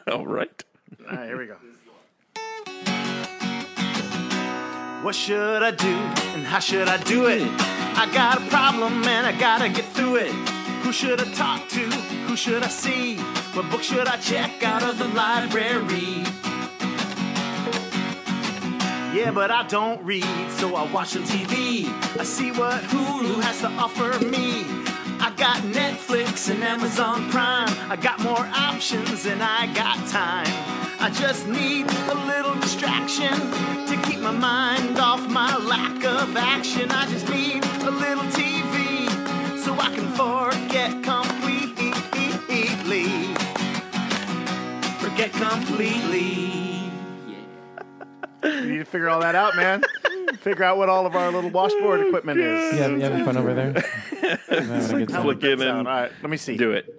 All right. All right, here we go. What should I do and how should I do it? I got a problem and I gotta get through it. Who should I talk to? Who should I see? What book should I check out of the library? Yeah, but I don't read, so I watch the TV. I see what Hulu has to offer me. I got Netflix and Amazon Prime. I got more options than I got time. I just need a little distraction to keep my mind off my lack of action. I just need a little TV so I can forget completely. Forget completely. You need to figure all that out, man. Figure out what all of our little washboard equipment is. You having fun over there? Flick in and all right, let me see. do it.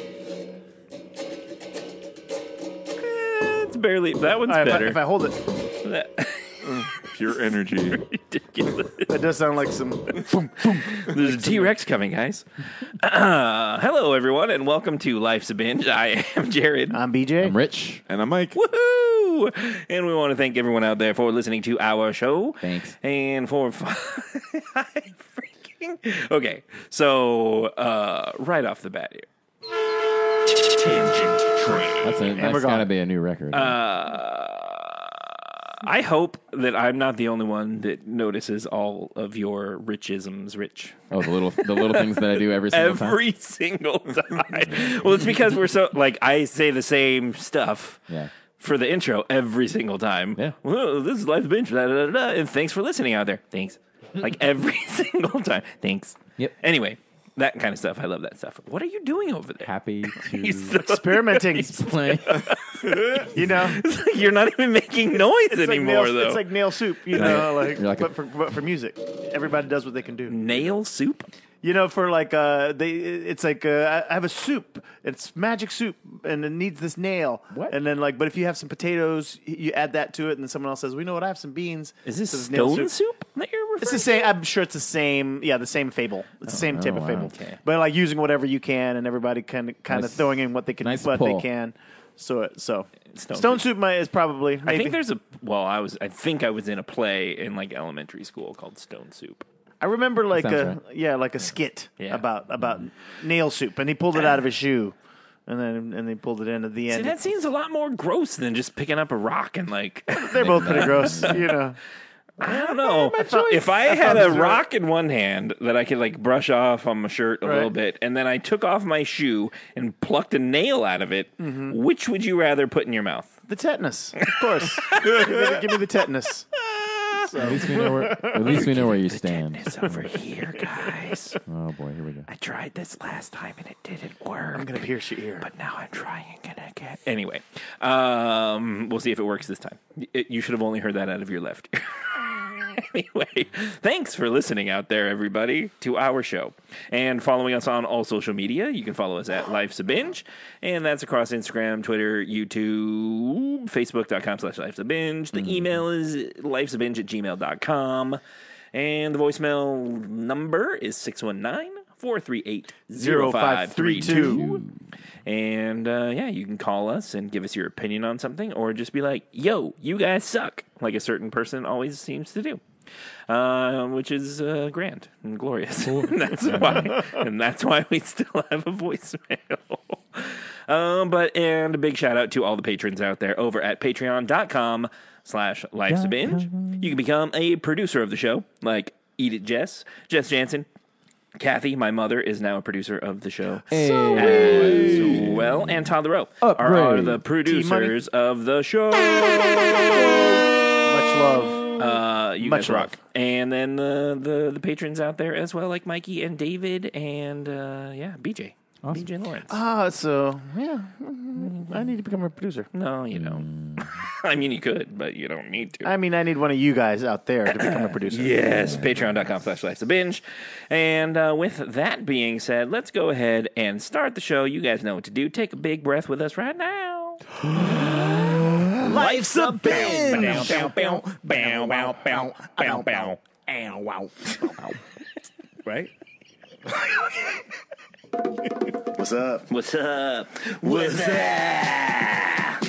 It's barely. That one's All right, better. if I hold it, That- Pure energy. ridiculous. that does sound like some. There's a T-Rex coming, guys. Hello, everyone, and welcome to Life's a Binge. I am Jared. I'm BJ. I'm Rich. And I'm Mike. Woohoo! And we want to thank everyone out there for listening to our show. Thanks. And for okay, so right off the bat here. Tangent train. That's we're got to gone. be a new record. I hope that I'm not the only one that notices all of your Richisms, Rich. the little things that I do every single time. Every single time. Well, it's because we're so, like, I say the same stuff. Yeah. For the intro every single time. Yeah. Well, this is Life's Binge. Da, da, da, da, and thanks for listening out there. Thanks. Like every single time. Thanks. Yep. Anyway, that kind of stuff. I love that stuff. What are you doing over there? Happy to He's so- Experimenting. play. You know, You're not even making noise it's anymore, like nail, though. It's like nail soup. You know, You're like but for music, everybody does what they can do. nail soup? You know, for like it's like I have a soup. It's magic soup, and it needs this nail. What? And then but if you have some potatoes, you add that to it, and then someone else says, "We know what? I have some beans." Is this So it's nail stone soup that you're referring It's the same. I'm sure it's the same. Yeah, the same fable. It's the same type of wow. fable. Okay. But like using whatever you can, and everybody kind of Nice. throwing in what they can, Nice what pull. they can. So Stone stone soup is probably. Maybe. I think there's I think I was in a play in like elementary school called Stone Soup. I remember like Sounds like a skit Yeah. about nail soup, and he pulled it out of his shoe, and they pulled it in at the See, end. that seems a lot more gross than just picking up a rock and like They're both pretty gross, you know. I don't know. If I had a rock in one hand that I could like brush off on my shirt a little bit, and then I took off my shoe and plucked a nail out of it, which would you rather put in your mouth? The tetanus, of course. give me the tetanus. At least we know where you stand. It's over here, guys. Oh boy, here we go. I tried this last time and it didn't work. I'm gonna pierce your ear. But now I'm trying again. Anyway, we'll see if it works this time. You should have only heard that out of your left ear. Anyway, thanks for listening out there, everybody, to our show. And following us on all social media. You can follow us at Life's a Binge. And that's across Instagram, Twitter, YouTube, Facebook.com/Life's a Binge. The email is lifesabinge@gmail.com. And the voicemail number is 619-438-0532. And you can call us and give us your opinion on something, or just be like, "Yo, you guys suck," like a certain person always seems to do, which is grand and glorious. And that's why we still have a voicemail. And a big shout out to all the patrons out there over at patreon.com/lifesabinge. You can become a producer of the show, like Eat It Jess Jansen. Kathy, my mother, is now a producer of the show as well. And Todd LaRoe are the producers of the show. Much love. You Much guys rock. love. And then the patrons out there as well, like Mikey and David and, BJ. Awesome. BJ Lawrence. So I need to become a producer. No, you don't. I mean, you could, but you don't need to. I mean, I need one of you guys out there to become a producer. Yes, patreon.com/lifesabinge. And with that being said, let's go ahead and start the show. You guys know what to do. Take a big breath with us right now. Life's a binge. Right? What's up? What's up? What's up?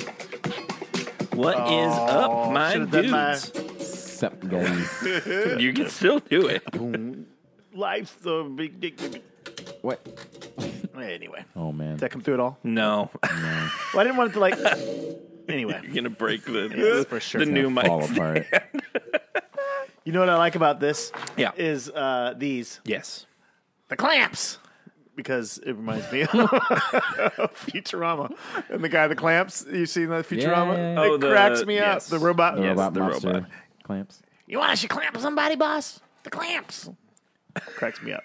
What is up, my should've done my- dudes? Sup, guys? You can still do it. Life's the big dick. What? Anyway, Oh, man. did that come through at all? No. Well, I didn't want it to like. Anyway, You're going to break the, for sure. the new mic. Fall apart. You know what I like about this? Yeah. Is these Yes. the clamps. Because it reminds me of Futurama. And the guy, the clamps, you seen that Futurama? Yeah. It Oh, the- cracks me yes. up. The robot. The Yes, robot the monster robot. clamps. You want us to clamp somebody, boss? The clamps. Cracks me up.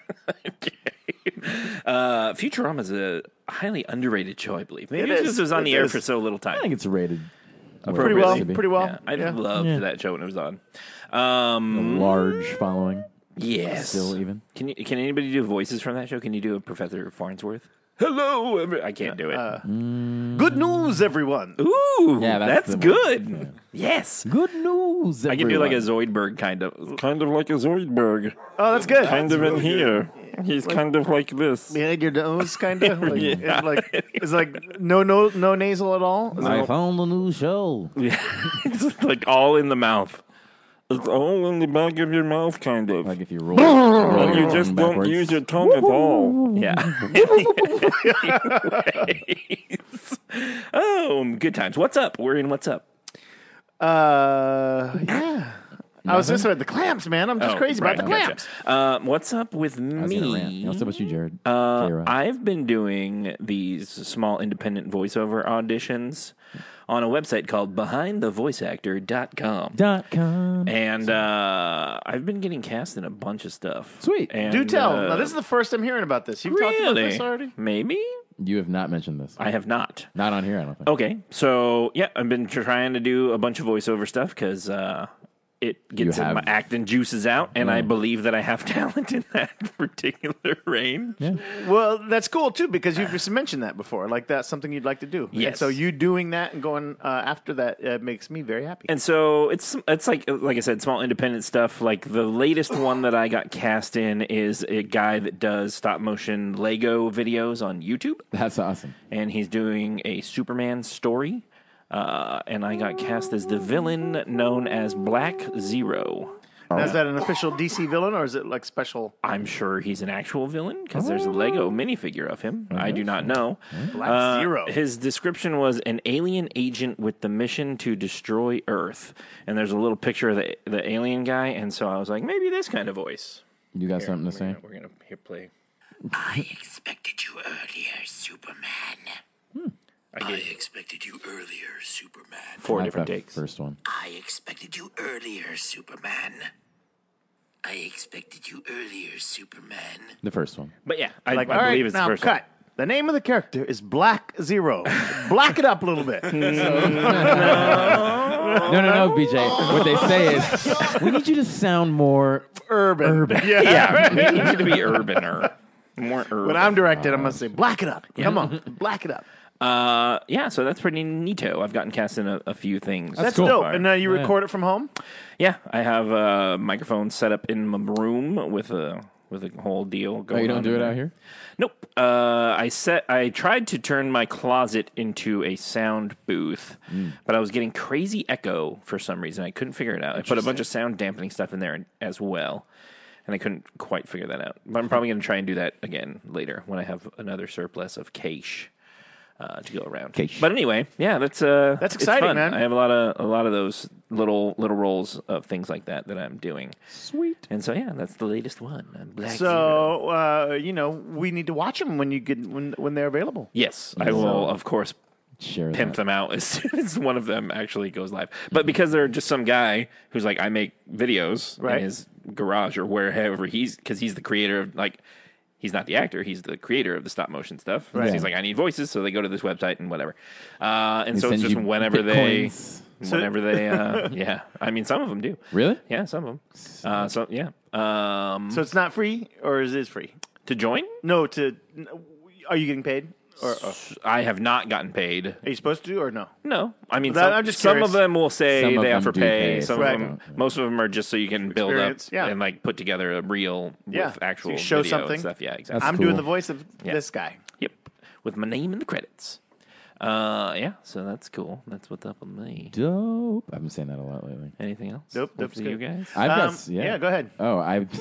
Futurama is a highly underrated show, I believe. Maybe It it's is. because it was on the It air is. for so little time. I think it's rated Pretty well. to be. Pretty well. Yeah, I Yeah. loved that show when it was on. A large following. Yes. Still even. Can anybody do voices from that show? Can you do a Professor Farnsworth? Hello, I can't do it. Good news, everyone. Ooh, Yeah, that's the good. one. Yeah. Yes. Good news. I can do like a Zoidberg kind of. Kind of like a Zoidberg. Oh, that's good. Kind of in here. He's kind of like this. Behind your nose, kind of. Like, Yeah. it's like no nasal at all. I found a new show. Yeah, it's like all in the mouth. It's all in the back of your mouth, kind of. Like if you roll And you your just tongue don't backwards. use your tongue at all. Yeah. Anyways. Oh, good times. What's up? We're in What's Up. Yeah. I was just about the clamps, man. I'm just crazy about the clamps. Gotcha. What's up with I was gonna rant. me? What's up with you, Jared? J-Rod. I've been doing these small independent voiceover auditions on a website called BehindTheVoiceActor.com. .com. And I've been getting cast in a bunch of stuff. Sweet. And, Do tell. Now, this is the first I'm hearing about this. You've talked about really? this already? Maybe? You have not mentioned this. I have not. Not on here, I don't think. Okay, so yeah, I've been trying to do a bunch of voiceover stuff because it gets have- my acting juices out, and I believe that I have talent in that particular range. Yeah. Well, that's cool, too, because you've just mentioned that before. Like, that's something you'd like to do. Yes. And so you doing that and going after that makes me very happy. And so it's like I said, small independent stuff. Like the latest one that I got cast in is a guy that does stop motion Lego videos on YouTube, That's awesome. and he's doing a Superman story. And I got cast as the villain known as Black Zero. Now, is that an official DC villain, or is it like special? I'm sure he's an actual villain because there's a Lego minifigure of him. I do not know. Black Zero. His description was an alien agent with the mission to destroy Earth. And there's a little picture of the alien guy. And so I was like, maybe this kind of voice. You got something to say? We're going to play. I expected you earlier, Superman. I expected you earlier, Superman. 4 High different five, takes. First one. I expected you earlier, Superman. I expected you earlier, Superman. The first one. But yeah, I Like, all believe right, it's now the first cut. The name of the character is Black Zero. Black it up a little bit. No, BJ. What they say is, we need you to sound more Urban. one. Yeah, we need you to be urbaner. More urban. When I'm directed, I'm going to say, black it up. Come on, black it up. Yeah, so that's pretty neato. I've gotten cast in a few things. That's cool. dope. And you record it from home? Yeah, I have a microphone set up in my room with a whole deal going on. Oh, you don't do in it there. out here? Nope. I tried to turn my closet into a sound booth, but I was getting crazy echo for some reason. I couldn't figure it out. I put a bunch of sound dampening stuff in there as well, and I couldn't quite figure that out. But I'm probably going to try and do that again later when I have another surplus of cache to go around. Cache. But anyway, yeah, that's That's it's exciting, fun. man. I have a lot of those little roles of things like that I'm doing. Sweet. And so yeah, that's the latest one. Black Zero. So, we need to watch them when you get when they're available. Yes, I will, of course, Share pimp that. them out as soon as one of them actually goes live. But because they're just some guy who's like, I make videos Right. in his garage or wherever because he's the creator of he's not the actor, he's the creator of the stop motion stuff. Right. So he's like, I need voices, so they go to this website and whatever. And They so it's send just you whenever Bitcoins. yeah. I mean, some of them do. Really? Yeah, some of them. So yeah. So it's not free, or is it free? To join, No, are you getting paid? Or I have not gotten paid. are you supposed to, or no? No, I mean, I'm just some curious. of them will say Some of they them offer do pay. pay, Some some of them, don't. most of them are just so you can build up Experience, yeah. and like put together a reel Yeah, with actual so you show video something. and stuff. Yeah, exactly. That's I'm cool. doing the voice of Yeah. this guy. Yep, with my name in the credits. Yeah, so that's cool. That's what's up with me. Dope. I've been saying that a lot lately. Anything else? Nope, What that's for you good. guys? I've got Yeah, go ahead. Oh,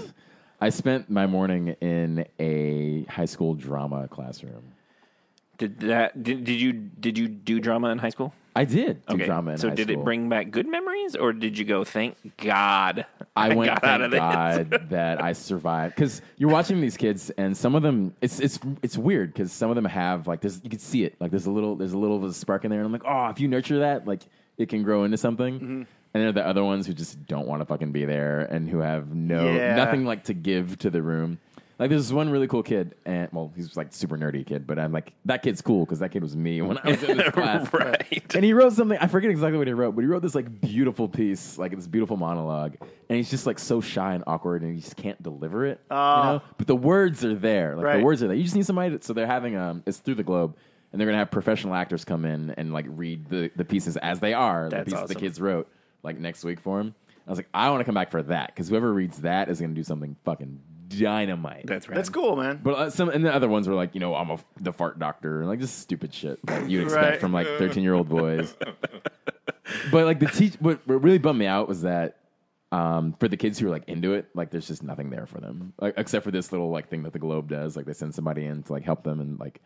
I spent my morning in a high school drama classroom. Did you do drama in high school? I did do Okay, drama in so high did school. it bring back good memories, or did you go, thank God I went, got out of thank this? God that I survived. Because you're watching these kids, and some of them, it's weird because some of them have like this. You can see it, like there's a little of a spark in there, and I'm like, oh, if you nurture that, like it can grow into something. Mm-hmm. And there are the other ones who just don't want to fucking be there and who have Yeah. nothing like to give to the room. Like there's this one really cool kid, and well, he's like super nerdy kid, but I'm like, that kid's cool because that kid was me when I was in this class. Right. And he wrote something, I forget exactly what he wrote, but he wrote this like beautiful piece, like this beautiful monologue, and he's just like so shy and awkward, and he just can't deliver it. You know? But the words are there, like Right. the words are there. You just need somebody. So they're having it's through the Globe, and they're gonna have professional actors come in and like read the pieces as they are, the That's pieces the awesome. kids wrote, like next week for him. I was like, I want to come back for that because whoever reads that is gonna do something fucking dynamite. That's right. That's cool, man. But and the other ones were like, I'm the fart doctor, and like just stupid shit that you'd expect Right. from like 13-year-old boys. But like what really bummed me out was that for the kids who are like into it, like there's just nothing there for them, like except for this little like thing that the Globe does. Like they send somebody in to like help them and like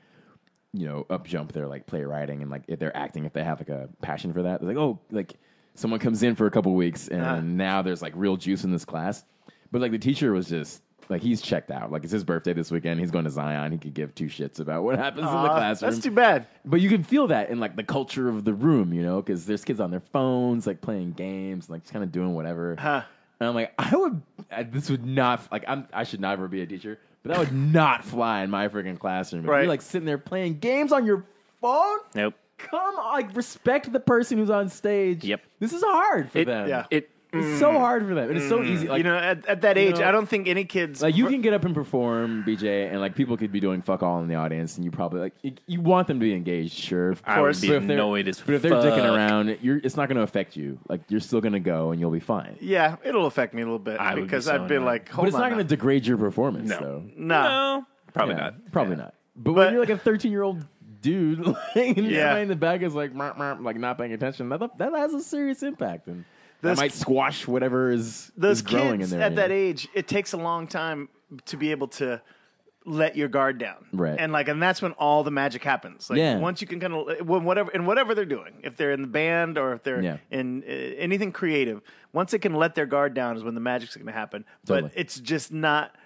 up jump their like playwriting and like if they're acting, if they have like a passion for that, they're like, oh, like someone comes in for a couple weeks and now there's like real juice in this class. But like the teacher was just like, he's checked out. Like it's his birthday this weekend. He's going to Zion. He could give two shits about what happens in the classroom. That's too bad. But you can feel that in like the culture of the room, because there's kids on their phones, like playing games, like just kind of doing whatever. Huh. And I'm like, this would not, like, I should never be a teacher, but that would not fly in my freaking classroom. If Right. you're like sitting there playing games on your phone. Nope. Come on, like respect the person who's on stage. Yep. This is hard for them. yeah. It's so hard for them. And it's so easy. Like, At that age, know, I don't think any kids like you can get up and perform, BJ, and like people could be doing fuck all in the audience, and you probably like you want them to be engaged, sure. Of I would course. be But if they're- annoyed as But if they're fuck. dicking around, it's not going to affect you. Like you're still going to go, and you'll be fine. Yeah, it'll affect me a little bit I would be because so I've been annoyed. like, But hold it's on. not going to degrade your performance, No. though. No. Probably Yeah, not. Probably not. But But- when you're like a 13-year-old dude, like, and Yeah. somebody in the back is like, "Meow, meow," like not paying attention, that has a serious impact, and Those- that might squash whatever is Those growing kids in there. at that age, it takes a long time to be able to let your guard down, Right. And that's when all the magic happens. Like Yeah. once you can kind of whatever they're doing, if they're in the band or if they're Yeah. in anything creative, once they can let their guard down is when the magic's going to happen. Totally. But it's just not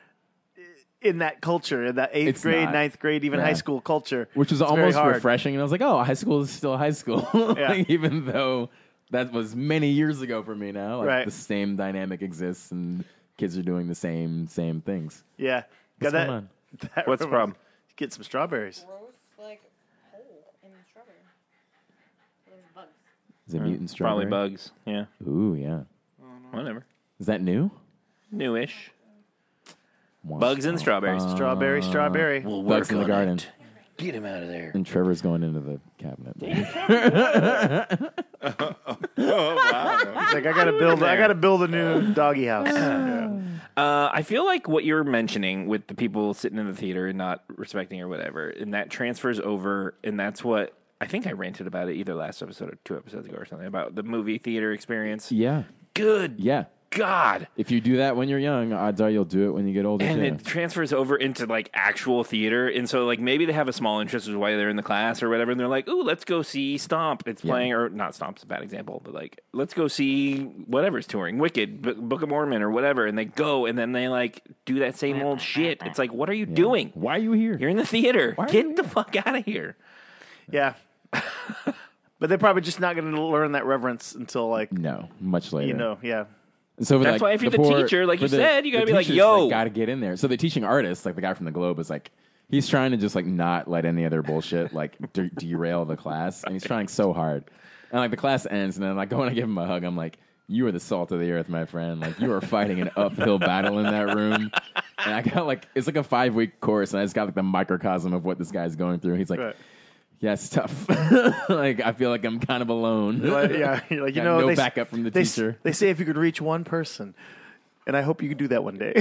in that culture, in that 8th It's grade, not. 9th grade, even Yeah. high school culture, Which was it's very almost hard. refreshing. And I was like, oh, high school is still high school. Yeah. Like, even though that was many years ago for me now. Like, Right. the same dynamic exists and kids are doing the same things. Yeah, What's Got going on? that What's the problem? Get some strawberries. Gross, like, hole in the strawberry. There's bugs. Is it mutant Probably strawberry? bugs. Yeah. Ooh, yeah. Whatever. Is that new? Newish. Bugs and strawberries. Strawberry. We'll Bugs in the garden. Get him out of there. And Trevor's going into the cabinet. It's like I gotta build a new doggy house. Yeah. I feel like what you're mentioning with the people sitting in the theater and not respecting or whatever, and that transfers over, and that's what I think I ranted about it either last episode or 2 episodes ago or something about the movie theater experience. Yeah. Good Yeah. God. If you do that when you're young, odds are you'll do it when you get older, And too. it transfers over into like actual theater. And so like maybe they have a small interest is why they're in the class or whatever. And they're like, ooh, let's go see Stomp. It's playing, or not Stomp's a bad example, but like, let's go see whatever's touring, Wicked, Book of Mormon or whatever. And they go and then they like do that same old shit. It's like, what are you doing? Why are you here? You're in the theater. Why are Get you the fuck out of here. Yeah. But they're probably just not going to learn that reverence until like No, much later. yeah. And so for, That's like, why if you're the poor- teacher, like for you said, you gotta be like, teachers, yo. got to get in there. So the teaching artist, like the guy from the Globe, is like, he's trying to just like not let any other bullshit like derail the class, and he's trying so hard. And like the class ends, and then like when I give him a hug, I'm like, you are the salt of the earth, my friend. Like you are fighting an uphill battle in that room. And I got like, it's like a 5-week course, and I just got like the microcosm of what this guy's going through. He's like, Right. yeah, it's tough. Like I feel like I'm kind of alone. Yeah, you're like, Got no no backup from the teacher. They say if you could reach one person, and I hope you could do that one day.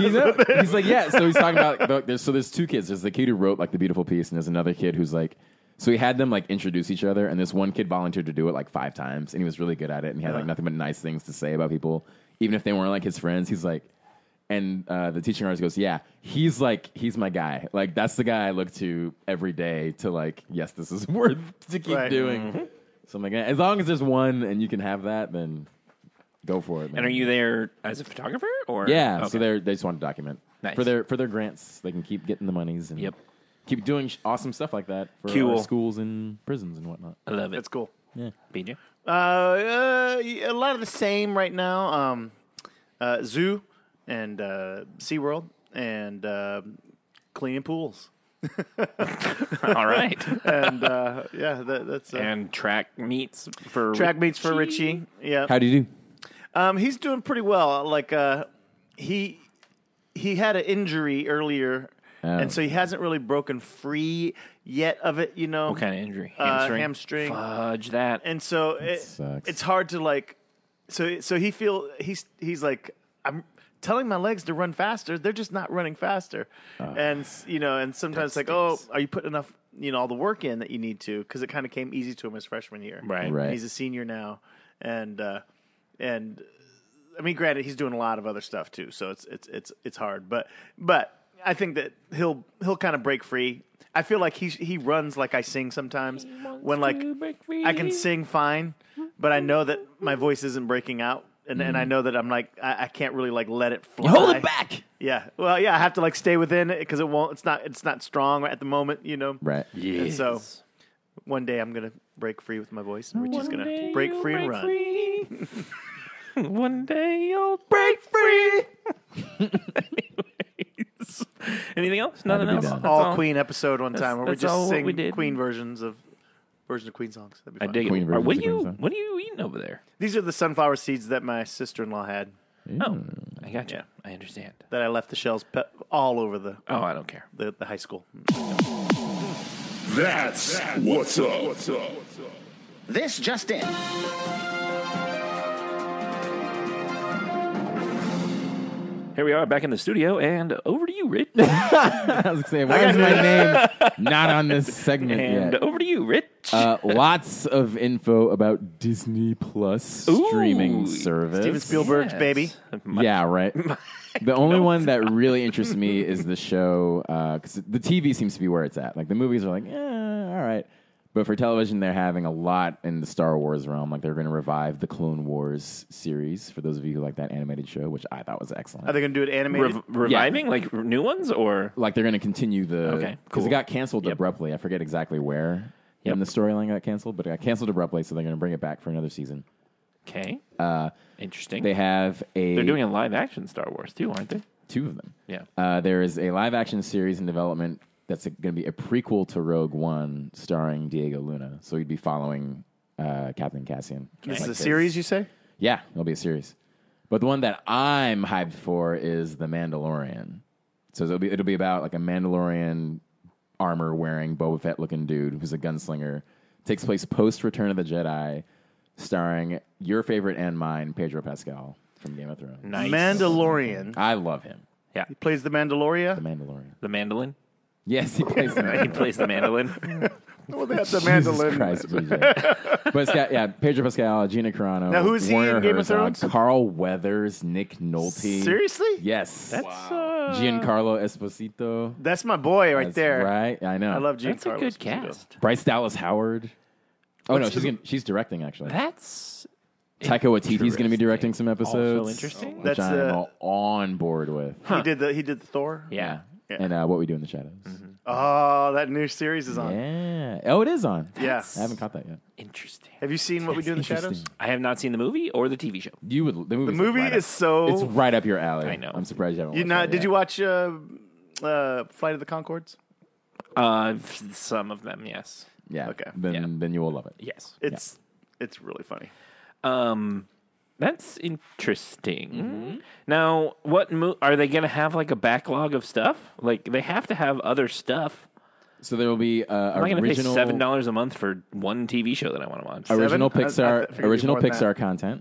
He's like, yeah. So he's talking about there's 2 kids. There's the kid who wrote like the beautiful piece, and there's another kid who's like So he had them like introduce each other, and this one kid volunteered to do it like 5 times, and he was really good at it, and he had like nothing but nice things to say about people, even if they weren't like his friends. He's like, and the teaching artist goes, yeah, he's my guy. Like that's the guy I look to every day to like, yes, this is worth to keep doing. So I'm like, as long as there's one and you can have that, then go for it, man. And are you there as a photographer or? Yeah, Okay. so they just want to document Nice. for their grants. They can keep getting the monies and keep doing awesome stuff like that for Cool. our schools and prisons and whatnot. I love it. That's cool. BJ? A lot of the same right now. Zoo and SeaWorld and cleaning pools. All right. And that's And track meets for track meets for Richie. Yeah. How do you do? He's doing pretty well. Like he had an injury earlier, and so he hasn't really broken free yet of it. You know, What kind of injury? hamstring. Fudge that. And so sucks. it's hard to like. So he's like, I'm telling my legs to run faster. They're just not running faster, and sometimes like, oh, are you putting enough? All the work in that you need to, because it kind of came easy to him his freshman year. Right. Right. He's a senior now, and I mean, granted, he's doing a lot of other stuff too, so it's hard. But I think that he'll kind of break free. I feel like he runs like I sing sometimes. When like I can sing fine, but I know that my voice isn't breaking out, and I know that I'm like I can't really like let it fly. Hold it back. Yeah. Well, yeah, I have to like stay within it because it won't. It's not strong at the moment, Right. And so one day I'm gonna break free with my voice, and Richie's gonna break free and run. One day you'll break free. Anyways. Anything else? Nothing be else? done. That's All Queen episode one time where we that's all just what we sing did. Queen versions of Queen songs. That'd be I fun. dig Queen it. versions What of are you? Queen song. What are you eating over there? These are the sunflower seeds that my sister-in-law had Oh, I got you. I understand. that I left the shells all over the Oh, I don't care. high school. That's what's up. This just in. Here we are back in the studio, and over to you, Rich. I was saying, why is my name not on this segment And yet? over to you, Rich. Lots of info about Disney Plus streaming Ooh, service. Steven Spielberg's baby. Yeah, right. The only one that really interests me is the show, because the TV seems to be where it's at. Like the movies are like, all right. But for television, they're having a lot in the Star Wars realm. Like they're going to revive the Clone Wars series, for those of you who like that animated show, which I thought was excellent. Are they going to do it animated? Reviving like new ones or Like they're going to continue the... Okay, Because cool. it got canceled Yep. abruptly. I forget exactly where Yep. in the storyline got canceled, but it got canceled abruptly, so they're going to bring it back for another season. okay? Interesting. They have They're doing a live action Star Wars too, aren't they? 2 of them. Yeah. There is a live-action series in development that's going to be a prequel to Rogue One, starring Diego Luna. So you'd be following Captain Cassian. This is Like a his- series, you say? Yeah, it'll be a series. But the one that I'm hyped for is The Mandalorian. So it'll be about like a Mandalorian armor-wearing, Boba Fett-looking dude who's a gunslinger. Takes place post Return of the Jedi, starring your favorite and mine, Pedro Pascal from Game of Thrones. Nice. Mandalorian. I love him. Yeah. He plays the Mandalorian. The Mandalorian. The mandolin. Yes, he plays the He Mandalorian. plays the mandolin. Well, that's the Jesus mandolin. Christ, BJ. But it's got, Pedro Pascal, Gina Carano. Now, who is he in Werner Game of Herzog, Thrones? Carl Weathers, Nick Nolte. Seriously? Yes. That's Giancarlo Esposito. That's my boy right That's there. Right, I know. I love that's a Giancarlo good Esposito. cast. Bryce Dallas Howard. Oh no, she's directing actually. That's Taika Waititi's going to be directing some episodes. Also interesting. Which That's, I'm all on board with. He did the Thor. Yeah. Yeah. And What We Do in the Shadows. Oh, that new series is on. Yeah. Oh, it is on. Yeah. I haven't caught that yet. Interesting. Have you seen What We Do in the Shadows? Interesting. I have not seen the movie or the TV show. You would. The movie is so. It's right up your alley. I know. I'm surprised you haven't. You watched not? that Did yet. you watch Flight of the Conchords? Some of them, yes. Yeah. Okay. Then you will love it. Yes. It's really funny. That's interesting. Now, what are they going to have like a backlog of stuff? Like they have to have other stuff. So there will be I'm not going to pay original $7 a month for one TV show that I want to watch. original Seven? I Pixar figured it'd be more than Pixar content.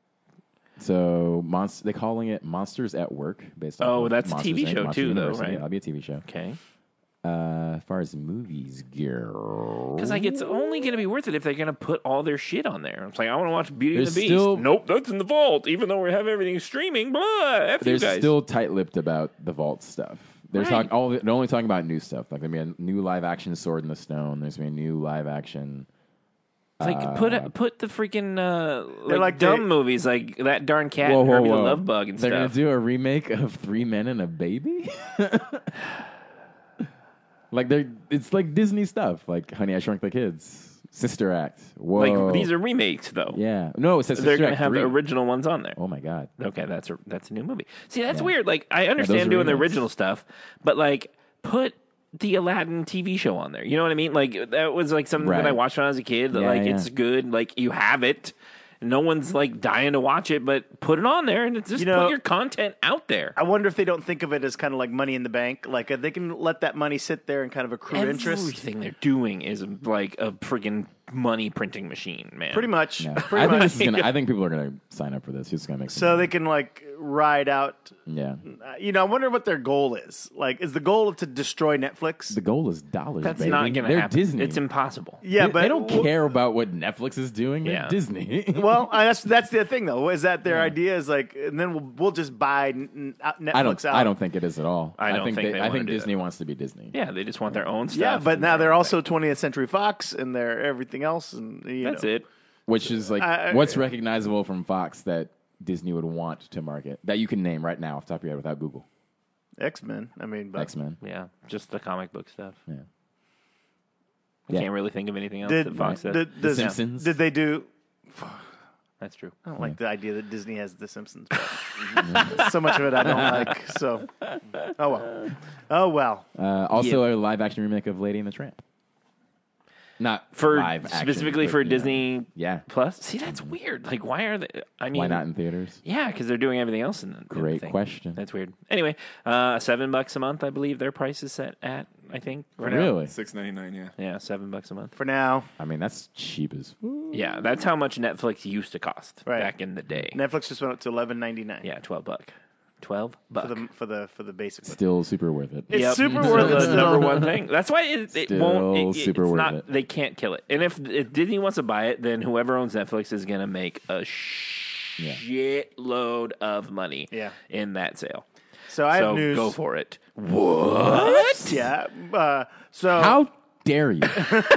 So they're calling it Monsters at Work, based off Oh, of that's a Monsters, TV Inc., show Monster too, though, University. right? Yeah, that'll be a TV show. Okay. As far as movies go, Because like it's only going to be worth it if they're going to put all their shit on there. It's like I want to watch Beauty and There's the Beast. still- Nope, that's in the vault. Even though we have everything streaming, blah. F you they're guys. still tight-lipped about the vault stuff. They're Right. they're only talking about new stuff. Like there'll be a new live-action Sword in the Stone. There's gonna be a new live-action. It's like put the freaking like, like dumb the- movies like that darn cat and Herbie the Love Bug and They're stuff. gonna do a remake of Three Men and a Baby. It's like Disney stuff, like Honey, I Shrunk the Kids, Sister Act. Whoa, Like these are remakes though. yeah. No, it says They're Sister going to Act have 3. the original ones on there. Oh my god. Okay, that's a new movie. See, that's Yeah. weird. Like I those understand are doing the remakes. original stuff, but like put the Aladdin TV show on there. You know what I mean? Like that was like something that Right. I watched when I was a kid. Yeah, Like yeah. it's good. Like you have it. No one's like dying to watch it, but put it on there and it's just You know- put your content out there. I wonder if they don't think of it as kind of like money in the bank. Like they can let that money sit there and kind of accrue interest. Everything they're doing is like a friggin' money printing machine, man. Pretty much. Yeah. Pretty I think much. this is gonna. I think people are gonna sign up for this. It's gonna make So sense. they can like ride out. Yeah. I wonder what their goal is. Like, is the goal to destroy Netflix? The goal is dollars. That's baby. not going to They're happen. Disney. It's impossible. Yeah, but they don't care about what Netflix is doing. They're Yeah. Disney. Well, that's the thing though. Is that their idea is like, and then we'll just buy Netflix out. I don't think it is at all. I don't think they I wanna think do Disney wants to be Disney. Yeah, they just want their own stuff. Yeah, but and now they're everything. also 20th Century Fox and they're everything else, and That's know. it. Which is like what's recognizable from Fox that Disney would want to market that you can name right now off the top of your head without Google. X-Men. I mean, but X-Men. Yeah, just the comic book stuff. Yeah. I Yeah. can't really think of anything else Did, that Fox does. The Simpsons. Did they do? That's true. I don't like the idea that Disney has The Simpsons. But so much of it I don't like. So, oh well. Oh well. Also, a live action remake of Lady and the Tramp. Not For live action, specifically but, for you know. Disney Yeah. Plus. See, that's weird. Like, why are they? I mean, Why not in theaters? Yeah, because they're doing everything else in the Great thing. question. That's weird. Anyway, $7 a month, I believe their price is set at. I think for now. Really? $6.99, yeah. Yeah, $7 a month. For now, I mean, that's cheap as. Yeah, that's how much Netflix used to cost Right. back in the day. Netflix just went up to $11.99. Yeah, $12. $12 for the basic. one. Still super worth it. It's Yep. super So worth it. the Still. number one thing. That's why it Still won't. super it's worth not. it. They can't kill it. And if Disney wants to buy it, then whoever owns Netflix is going to make a shitload of money. Yeah. In that sale. So I have So news. go for it. What? Yeah. So How dare you?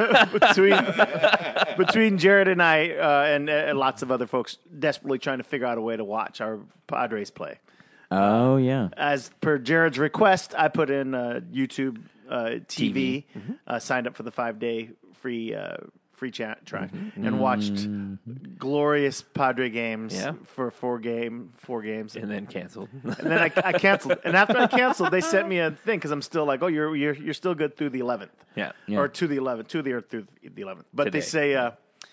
between Jared and I and lots of other folks desperately trying to figure out a way to watch our Padres play. Oh yeah. As per Jared's request, I put in YouTube TV, signed up for the 5-day free chat track, and watched glorious Padre games Yeah. for four games. And then canceled. And then I canceled. And after I canceled, they sent me a thing because I'm still like, oh, you're still good through the 11th. Yeah. Yeah. Or to the 11th, through the 11th. But Today. they say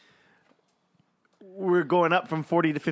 we're going up from $40 to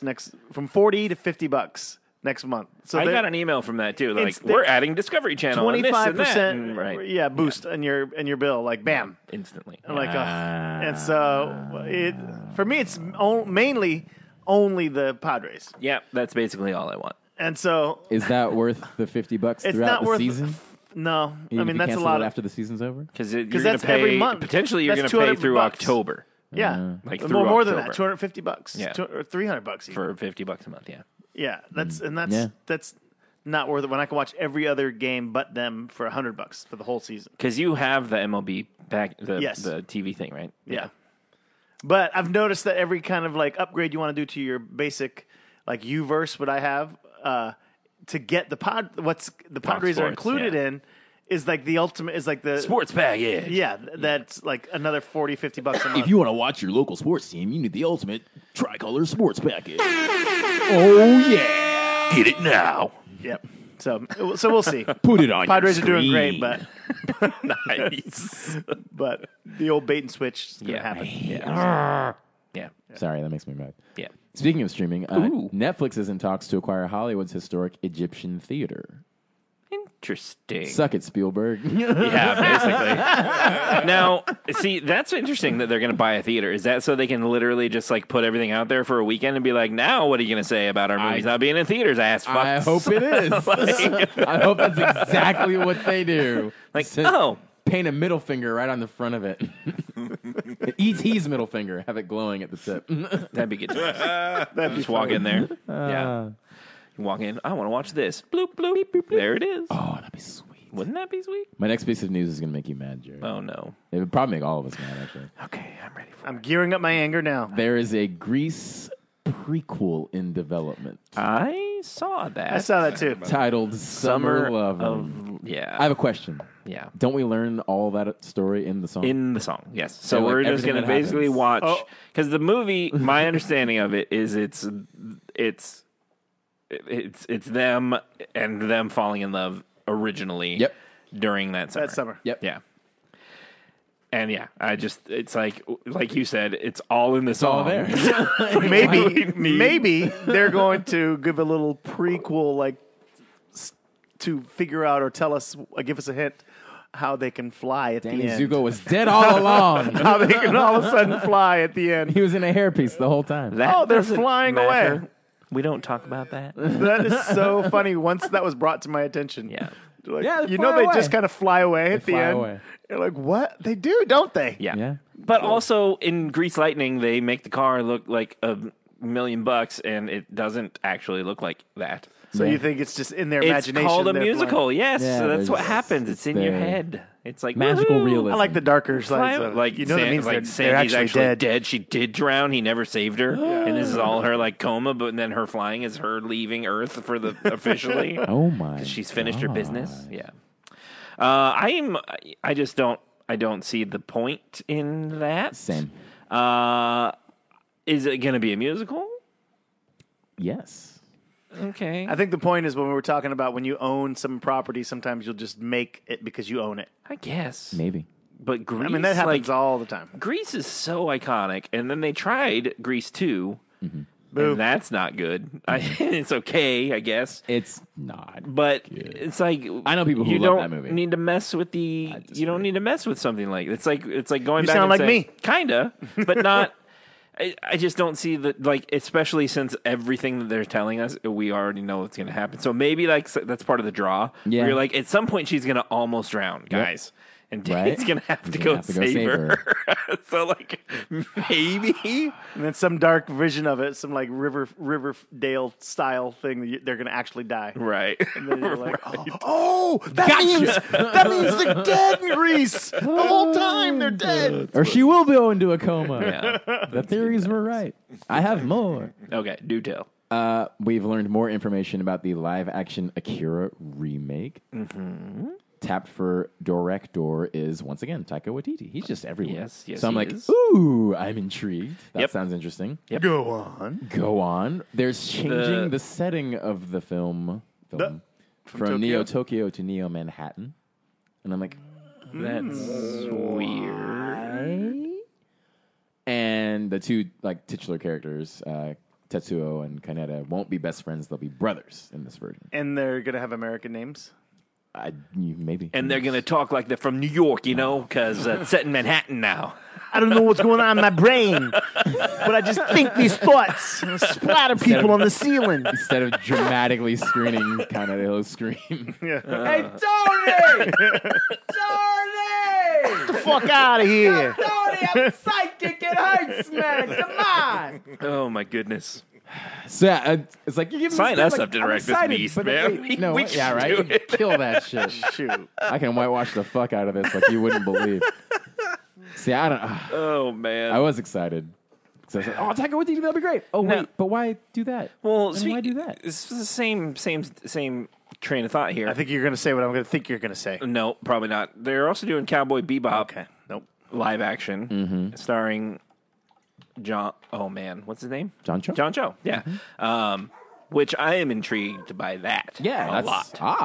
$50 next month. So I they're- got an email from that too. Like, It's- we're adding Discovery Channel and this and that. And, right. yeah, boost in your bill, like bam. Instantly. I'm like, and so for me, it's mainly only the Padres, Yeah, that's basically all I want. and so Is that worth the $50 it's throughout not the worth. season? No, Even I if mean you that's a cancel lot it of, after the season's over. Because you're going that's to pay every month. potentially. You're going That's to pay $200 through bucks. October. yeah, Like more, through more than October. that, $250, Yeah. or $300 even. For $50 a month. Yeah. Yeah, that's Yeah. that's not worth it when I can watch every other game but them for $100 for the whole season. Because you have the MLB Yes. the TV thing, right? Yeah. But I've noticed that every kind of like upgrade you want to do to your basic like Uverse, what I have, to get the Padres are Sports, included yeah. in is like the ultimate is like the Sports package. Yeah, that's like another $40-$50 a month. If you want to watch your local sports team, you need the ultimate tricolor sports package. Oh yeah. Get it now. Yep. So we'll see. Put it on Padres your are doing screen. great, Nice. but the old bait and switch is gonna Yeah. happen. Yeah. Sorry, that makes me mad. Yeah. Speaking of streaming, Ooh. Netflix is in talks to acquire Hollywood's historic Egyptian theater. Interesting. Suck it, Spielberg. Yeah, basically. Now, see, that's interesting that they're going to buy a theater. Is that so they can literally just like put everything out there for a weekend and be like, now what are you going to say about our movies not being in theaters, ass fucks? I hope it is. I hope that's exactly what they do. Like, paint a middle finger right on the front of it. E.T.'s middle finger. Have it glowing at the tip. That'd be good. Just walk in there. Yeah. You walk in. I want to watch this. Bloop, bloop. Beep, beep, there it is. Oh, that'd be sweet. Wouldn't that be sweet? My next piece of news is going to make you mad, Jared. Oh, no. It would probably make all of us mad, actually. Okay, I'm ready for I'm gearing up my anger now. There is a Grease prequel in development I saw that. I saw that too. titled Summer Love. Yeah. I have a question. Yeah. Don't we learn all that story in the song? In the song, yes. So So, like, we're just everything going to that basically happens. watch because the movie. My understanding of it is it's them and them falling in love originally. Yep. During that summer. That summer. Yep. Yeah. And yeah, it's like you said, it's all in the It's all song. there. Maybe they're going to give a little prequel, like to figure out or tell us, give us a hint how they can fly at Danny the end. Zuko was dead all along. How they can all of a sudden fly at the end. He was in a hairpiece the whole time. That Oh, they're doesn't flying matter. away. We don't talk about that. That is so funny. Once that was brought to my attention, Yeah. like, Yeah, they you know, fly they away. just kind of fly away at the fly end. away. You're like, what? They do, don't they? Yeah. Yeah. But also in Grease Lightning, they make the car look like $1 million, and it doesn't actually look like that. So you think it's just in their It's imagination? called a they're musical, flying. yes. Yeah, so that's what there's- happens. It's in your there. head. It's like Magical woohoo. realism. I like the darker Fly- sides of it. like You know, that San- means like they're Sandy's actually dead. She did drown. He never saved her, and this is all her like coma. But then her flying is her leaving Earth for the officially. Oh my! She's finished her God. business. Yeah. I just don't. I don't see the point in that. Same. Is it going to be a musical? Yes. Okay. I think the point is when we were talking about when you own some property, sometimes you'll just make it because you own it. I guess. Maybe. But Grease, I mean, that happens all the time. Grease is so iconic, and then they tried Grease 2, Boo. and that's not good. It's okay, I guess, It's not. but it's like I know people who you love don't that movie. need to mess with the. You don't need to mess with something like it's like going You back. sound and like saying, me. kinda, but not. I just don't see the like, especially since everything that they're telling us, we already know what's going to happen. So maybe like that's part of the draw. Yeah. Where you're like, at some point she's going to almost drown, guys. And Danny's Right? going to have to He's go gonna have to go save save her. So, like, maybe. And then some dark vision of it, some like Riverdale style thing that they're going to actually die. Right. And then you're like, oh, that means they're dead in Grease. The whole time they're dead. Or she will go into a coma. Yeah. The theories were right. I have more. Okay, do tell. We've learned more information about the live-action Akira remake. Mm-hmm. Tapped for director is, once again, Taika Waititi. He's just everywhere. Yes, so I'm he like, is. ooh, I'm intrigued. That Yep. sounds interesting. Yep. Go on. Go on. There's changing the setting of the film from Tokyo? Neo Tokyo to Neo Manhattan. And I'm like, That's weird. and the two like titular characters, Tetsuo and Kaneda, won't be best friends. They'll be brothers in this version. And they're going to have American names. Maybe. And they're going to talk like they're from New York, you know, because it's set in Manhattan now. I don't know what's going on in my brain, but I just think these thoughts and splatter people on the ceiling. Instead of dramatically screaming, Kaneda will scream. Hey, Tony! Tony! Get the fuck out of here! Tony, I'm psychic. It hurts, man. Come on. Oh, my goodness. So yeah, it's like you give Sign us up to I'm direct this excited, beast, but man. wait, no, We yeah, should right. do it. Kill that shit. Shoot. I can whitewash the fuck out of this like you wouldn't believe. See, I don't. Oh, man. I was excited. So I was like, oh, Taika Waititi, that'll be great. Oh No. wait, but why do that? Well, And why do that? It's the same train of thought here. I think you're going to say what I'm going to think you're going to say. No, probably not. They're also doing Cowboy Bebop Okay. Nope. live action, starring John. Oh man, what's his name? John Cho? John Cho. Yeah. Which I am intrigued by that. Yeah, a that's, lot. Ah,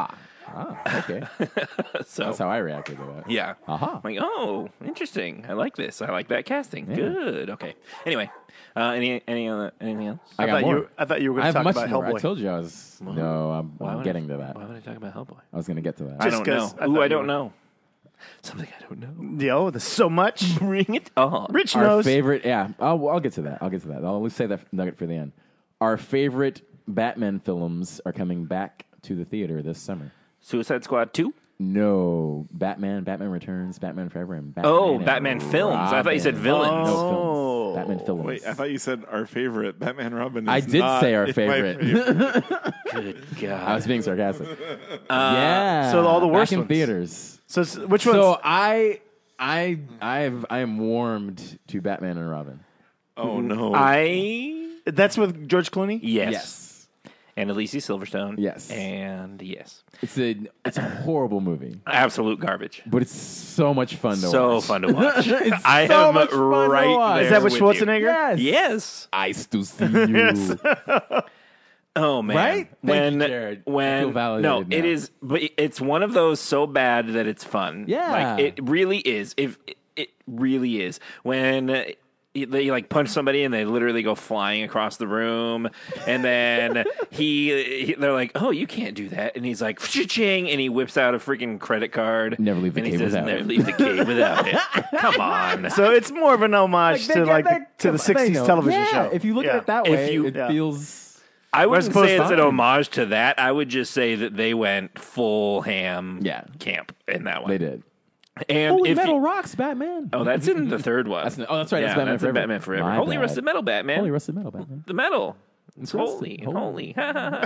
Okay. So That's how I reacted to that. yeah. Aha. I'm like, oh, interesting. I like this. I like that casting. Good. Okay. Anyway, anything else? I got more. I thought you were I going to have talk much about more. Hellboy. I told you I was. No, I'm getting to that. Why would I talk about Hellboy? I was going to get to that. I Just don't know. 'cause I thought I you don't were- know. Something I don't know. Yo, there's so much. Bring it on. Rich Our knows. favorite, yeah. I'll get to that. I'll say that nugget for the end. Our favorite Batman films are coming back to the theater this summer. Suicide Squad 2? No, Batman Returns, Batman Forever, and Batman. Oh, and Batman films. I thought you said Robin. villains. No, Oh. films. Batman films. Wait, I thought you said our favorite Batman Robin. I is did not say our my favorite. Good God. I was being sarcastic. Yeah. so all the worst back in ones. theaters. So which ones? So I am warmed to Batman and Robin. Oh no! That's with George Clooney? Yes. And Alicia Silverstone. Yes. And yes. It's a horrible movie, Absolute garbage. but it's so much fun to So watch. fun to watch. It's I so am much fun to right watch. there Is that with you. Schwarzenegger? Yes. Yes. Eyes to see you. Oh man. Right? When Thank you, Jared. I when feel validated no, now. it is but it's one of those so bad that it's fun. Yeah. Like it really is. If it really is. When they like punch somebody and they literally go flying across the room, and then they're like, "Oh, you can't do that," and he's like, "Ching," and he whips out a freaking credit card. Never leave the and he cave says, without "Never it." leave the cave without it." Come on. So it's more of an homage to to the 60s television yeah, show. If you look Yeah. at it that If way, you- it Yeah. feels. I wouldn't opposed say to it's an fine. homage to that. I would just say that they went full ham camp in that one. They did. And Holy if Metal you- Rocks, Batman. Oh, that's in the third one. That's right. That's Batman in Forever. Batman Forever. My Holy bad. Rusted Metal Batman. Holy Rusted Metal Batman. The metal. It's rusted. holy.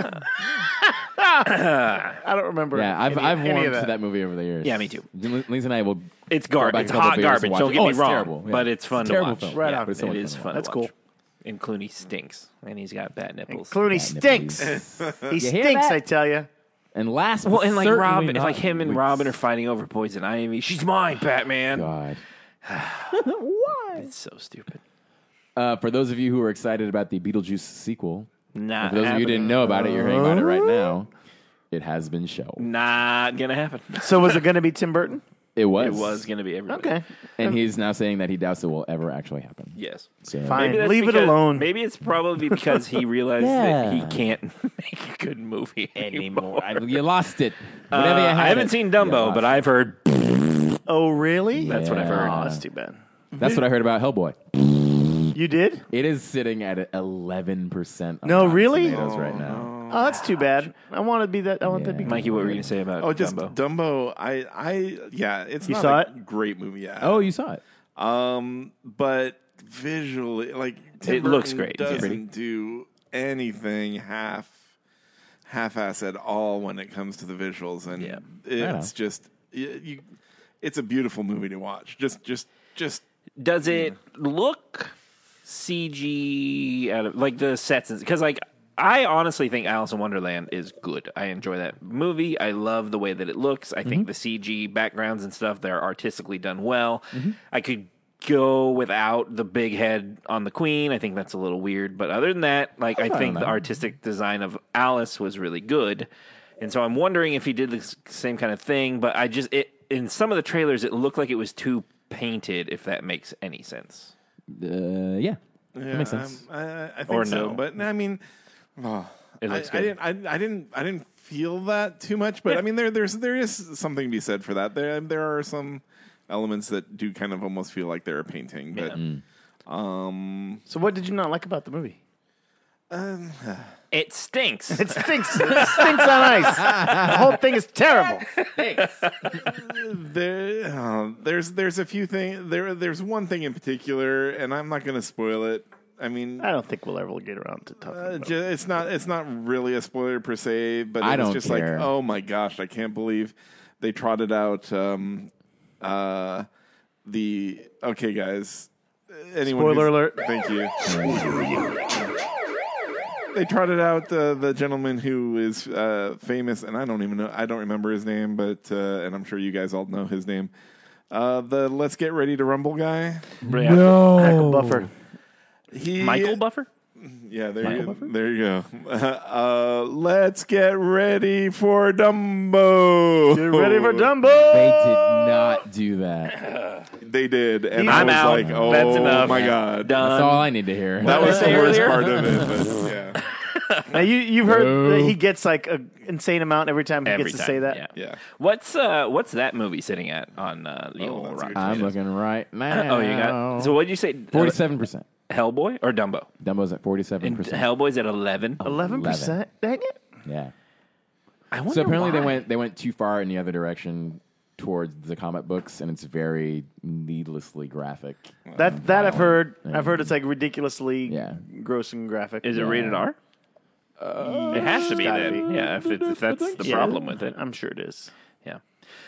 I don't remember. Yeah, I've any warmed of to that movie over the years. Yeah, me too. Lindsay and I will. It's go back garbage. It's a couple hot beers and garbage. watch Don't it. get Oh, me it's wrong. terrible, yeah. But it's fun It's to terrible watch. film. Right Yeah, on. But it's so it much is fun to fun. That's to watch. cool. And Clooney stinks. And he's got bad nipples. Clooney stinks. He hear stinks, that? I tell you. And last, Well, but and like certainly Robin, not like him and least- Robin are fighting over Poison Ivy. She's mine, Batman. God. It's so stupid. For those of you who are excited about the Beetlejuice sequel, Not for those of you who happening. didn't know about it, you're hearing about it right now. It has been shown. Not gonna happen. So was it going to be Tim Burton? It was. It was gonna be everybody. Okay. And he's now saying that he doubts it will ever actually happen. Yes. So, Fine. Maybe that's Leave it because- alone. Maybe it's probably because he realized that he Yeah. can't make a good movie anymore. You lost it. Whenever you had I haven't it, seen you Dumbo, lost but it. I've heard Oh, really? that's what I've heard. Oh, that's too bad. That's what I heard about Hellboy. You did? It is sitting at 11%. on No, Rotten really? Tomatoes right now. Oh, that's too bad. I want to be that. I want that to be. Mikey, what were you going to say about Oh, just Dumbo? Dumbo. Yeah, it's You not saw a it? great movie. Yeah. Oh, you saw it. But visually, like Tim It looks Burton great. Is it pretty? Doesn't do anything half-ass at all when it comes to the visuals, and Yeah. it's just it's a beautiful movie to watch. Just Does it look CG out of like the sets? Because like I honestly think Alice in Wonderland is good. I enjoy that movie. I love the way that it looks. I think the CG backgrounds and stuff, they're artistically done well. I could go without the big head on the Queen. I think that's a little weird, but other than that, like I think the artistic design of Alice was really good. And so I'm wondering if he did the same kind of thing, but in some of the trailers it looked like it was too painted, if that makes any sense. Yeah. That makes sense. I think Or so, no. but I mean, It looks I good. didn't feel that too much, but I mean, there is something to be said for that. There are some elements that do kind of almost feel like they're a painting, but So, what did you not like about the movie? It stinks. It stinks. It stinks on ice. The whole thing is terrible. there's a few things. There's one thing in particular, and I'm not going to spoil it. I mean, I don't think we'll ever get around to talking about it. it's not really a spoiler per se, but I it was don't just care. like, oh my gosh, I can't believe they trotted out okay, guys. Anyone Spoiler who's- alert. Thank you. They trotted out the gentleman who is famous, and I don't remember his name, but and I'm sure you guys all know his name. The Let's Get Ready to Rumble guy. Michael Buffer. Michael Buffer? Yeah, there you go. Let's get ready for Dumbo. Get ready for Dumbo. They did not do that. They did, and I'm I was out. like, "Oh That's enough. my god!" Done. That's all I need to hear. That was the say worst earlier? part of it. But yeah, Now you've heard that he gets like an insane amount every time he Every gets to time, say that. Yeah. yeah. What's that movie sitting at on the old that's a Rotten good I'm Tomatoes? looking right now. Oh, you got. So what did you say? 47%. Hellboy or Dumbo? Dumbo's at 47%. And Hellboy's at 11. 11%. Dang it. Yeah. I wonder So apparently why. they went too far in the other direction towards the comic books, and it's very needlessly graphic. That I've heard. I've heard it's like ridiculously Yeah. gross and graphic. Is it rated R? It has to be gotta then. be. Yeah, if that's the Yeah, problem with it. I'm sure it is. Yeah.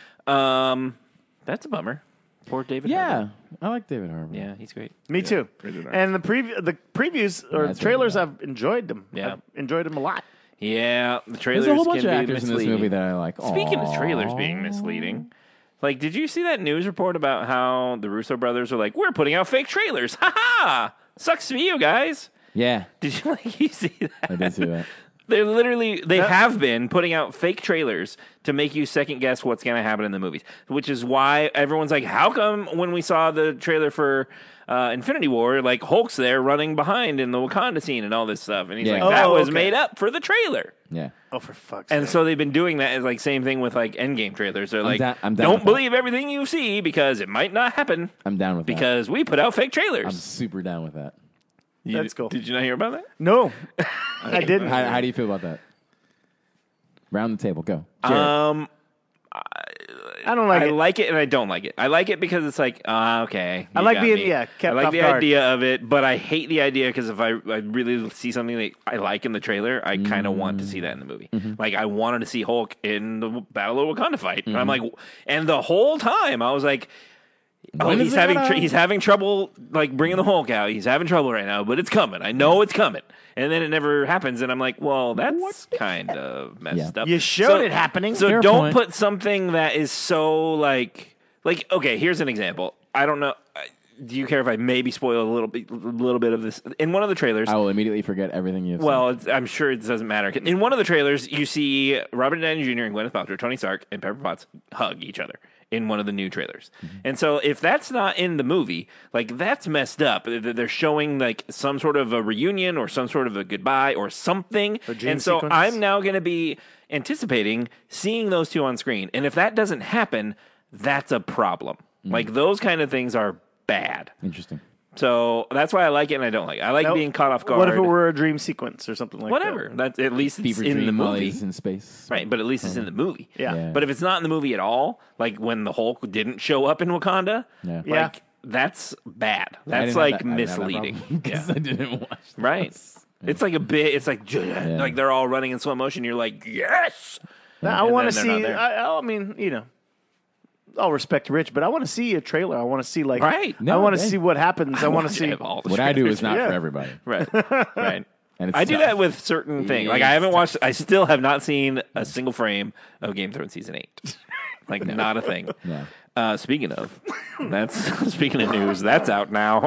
That's a bummer. Poor David. Yeah, Harbour. I like David Harbour. Yeah, he's great. Me too. rated R. And the previews or that's trailers, rated I've enjoyed them. Yeah. I've enjoyed them a lot. Yeah, the trailers There's a whole bunch can of be actors in this misleading. movie that I like. Speaking of Aw. trailers being misleading, like, did you see that news report about how the Russo brothers are like, we're putting out fake trailers? Ha ha! Sucks for you guys. Yeah, Did you see that? I did see that. They have been putting out fake trailers to make you second guess what's going to happen in the movies, which is why everyone's like, how come when we saw the trailer for Infinity War, like Hulk's there running behind in the Wakanda scene and all this stuff? And he's Yeah. like, that Oh, was okay. made up for the trailer. Yeah. Oh, for fuck's And sake. so they've been doing that as like same thing with like Endgame trailers. They're like, I'm down don't with believe everything you see because it might not happen I'm down with that. because we put out fake trailers. I'm super down with that. That's cool. Did you not hear about that? No, I didn't. How do you feel about that? Round the table, go. Jared. I don't like I it. like it and I don't like it. I like it because it's like, okay. I you like got being- me. yeah, kept I like off the guard. idea of it, but I hate the idea because if I really see something that I like in the trailer, I kind of want to see that in the movie. Like I wanted to see Hulk in the Battle of Wakanda fight, and I'm like, and the whole time I was like, oh, When is he's it having gonna- he's having trouble like bringing the Hulk out. He's having trouble right now, but it's coming. I know it's coming. And then it never happens, and I'm like, well, that's kind of messed up. You showed it happening. So Fair don't point. put something that is so like okay. Here's an example. I don't know. Do you care if I maybe spoil a little bit of this in one of the trailers? I will immediately forget everything you've Well, I'm sure it doesn't matter. In one of the trailers, you see Robert Downey Jr. and Gwyneth Paltrow, Tony Stark, and Pepper Potts hug each other in one of the new trailers. And so if that's not in the movie, like that's messed up. They're showing like some sort of a reunion or some sort of a goodbye or something. dream And so sequence. I'm now going to be anticipating seeing those two on screen. And if that doesn't happen, that's a problem. Like those kind of things are bad. Interesting. So that's why I like it and I don't like it. I like Now, being caught off guard. What if it were a dream sequence or something like Whatever. that? That's at least it's Fever in the dream while movie. he's in space. Right, but at least it's in the movie. Yeah. Yeah. But if it's not in the movie at all, like when the Hulk didn't show up in Wakanda, Yeah. Yeah. like that's bad. I That's didn't like have that- I didn't have that misleading. problem, 'cause Yeah. I didn't watch. Right. It's like a bit. It's like like they're all running in slow motion. You're like, yes. Now, I And want to then they're not see. there. I mean, you know, all respect to Rich, but I want to see a trailer. I want to see like, Right. I No, want to hey. see what happens. I want to see. all the What I do trailers. is not Yeah. for everybody. right. Right. And it's I do tough. that with certain things. Like I haven't watched. I still have not seen a single frame of Game of Thrones season 8. Like not a thing. No. Speaking of, speaking of news. That's out now.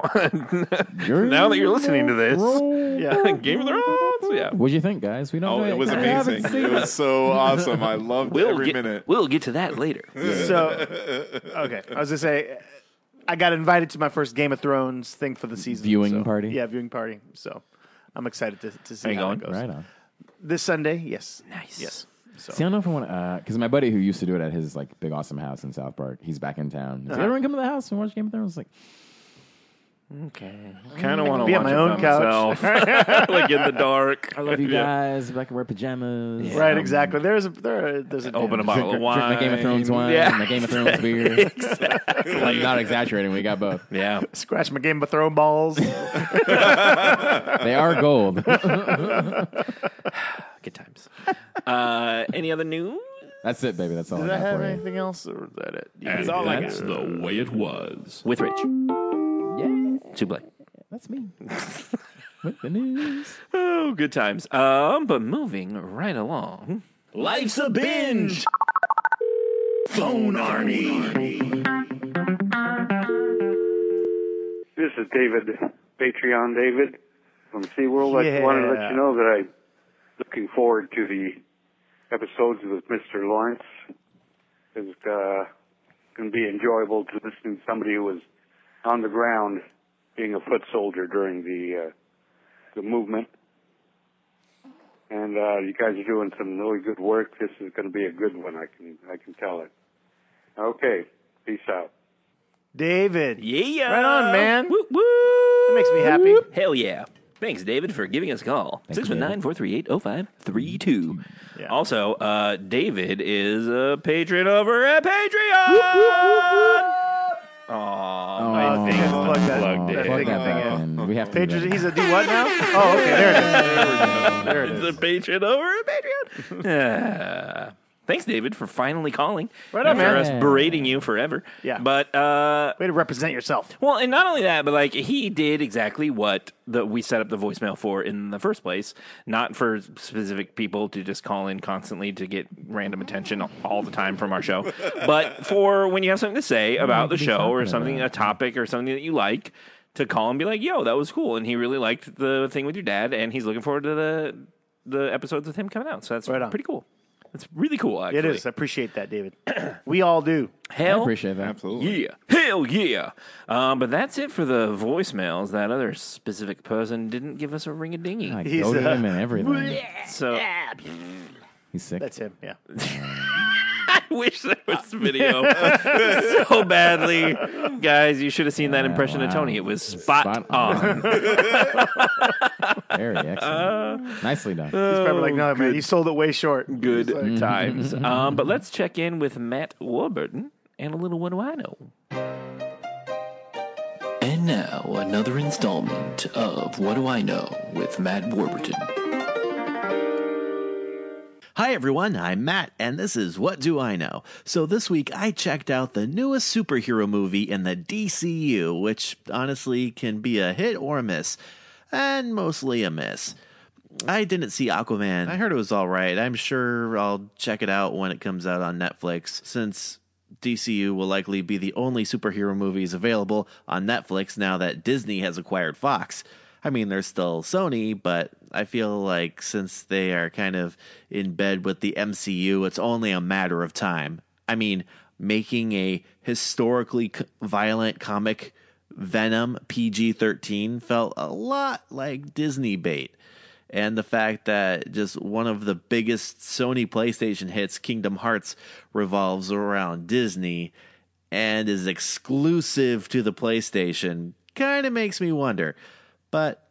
Now that you're listening to this, Yeah. Game of Thrones. Yeah, What'd you think, guys? We don't. Oh, know it was I haven't amazing. seen It was so awesome. I loved every minute. We'll get to that later. So, okay, I was gonna say, I got invited to my first Game of Thrones thing for the season. Viewing so- party? Yeah, viewing party. So, I'm excited to see Are you how going? it goes. Right on. This Sunday, yes. Nice. Yes. So, See, I don't know if I want to, because my buddy who used to do it at his like big awesome house in South Park, he's back in town. He's like, everyone come to the house and watch Game of Thrones. Like, Okay. Kind of want to Be watch at my it own by couch. myself, like in the dark. I love you guys. I can wear pajamas. right, exactly. There's a Open a bottle of Drink wine. my Game of Thrones wine, Yeah. my Game of Thrones beer. Like, not exaggerating, we got both. Yeah. Scratch my Game of Thrones balls. They are gold. Good times. Any other news? That's it, baby. That's all Did I I got have for you. anything else, or is that it? That's all I got. the way it was. With Rich. Yeah, Suble. that's me. With the news. Oh, good times. But moving right along. Life's a binge. Phone Army. This is David, Patreon David. from SeaWorld. I just wanted to let you know that I'm looking forward to the episodes with Mr. Lawrence. It's going to be enjoyable to listen to somebody who was on the ground being a foot soldier during the movement. And you guys are doing some really good work. This is going to be a good one. I can tell it. Okay, peace out. David. Yeah. Right on, man. Woo, woo. That makes me happy. Hell yeah. Thanks, David, for giving us a call. 619-438-0532. Yeah. Also, David is a patron over at Patreon. I think I plug that. Plug that thing in. We have to. Patrons, he's a do what now? Oh, okay, there it is. There it is. It's a patron over at Patreon. Thanks, David, for finally calling. Right on, after man. us berating you forever. Yeah. But way to represent yourself. Well, and not only that, but like he did exactly what we set up the voicemail for in the first place. Not for specific people to just call in constantly to get random attention all the time from our show, but for when you have something to say about the show or something, a topic or something that you like, to call and be like, "Yo, that was cool," and he really liked the thing with your dad, and he's looking forward to the episodes with him coming out. So that's pretty cool. It's really cool, actually. It is. I appreciate that, David. We all do. Hell, I appreciate that. Absolutely. yeah. Hell yeah. But that's it for the voicemails. That other specific person didn't give us a ring-a-dingy. I goaded him and everything. So He's sick. That's him, yeah. I wish there was video so badly. Guys, you should have seen that impression of Tony. It was spot on. Very excellent. Nicely done. He's probably like, no, man, you sold it way short. Good times. But let's check in with Matt Warburton and a little What Do I Know? And now, another installment of What Do I Know with Matt Warburton. Hi everyone, I'm Matt, and this is What Do I Know? So this week I checked out the newest superhero movie in the DCU, which honestly can be a hit or a miss, and mostly a miss. I didn't see Aquaman. I heard it was alright. I'm sure I'll check it out when it comes out on Netflix, since DCU will likely be the only superhero movies available on Netflix now that Disney has acquired Fox. I mean, there's still Sony, but I feel like since they are kind of in bed with the MCU, it's only a matter of time. I mean, making a historically violent comic Venom PG-13 felt a lot like Disney bait. And the fact that just one of the biggest Sony PlayStation hits, Kingdom Hearts, revolves around Disney and is exclusive to the PlayStation kind of makes me wonder. But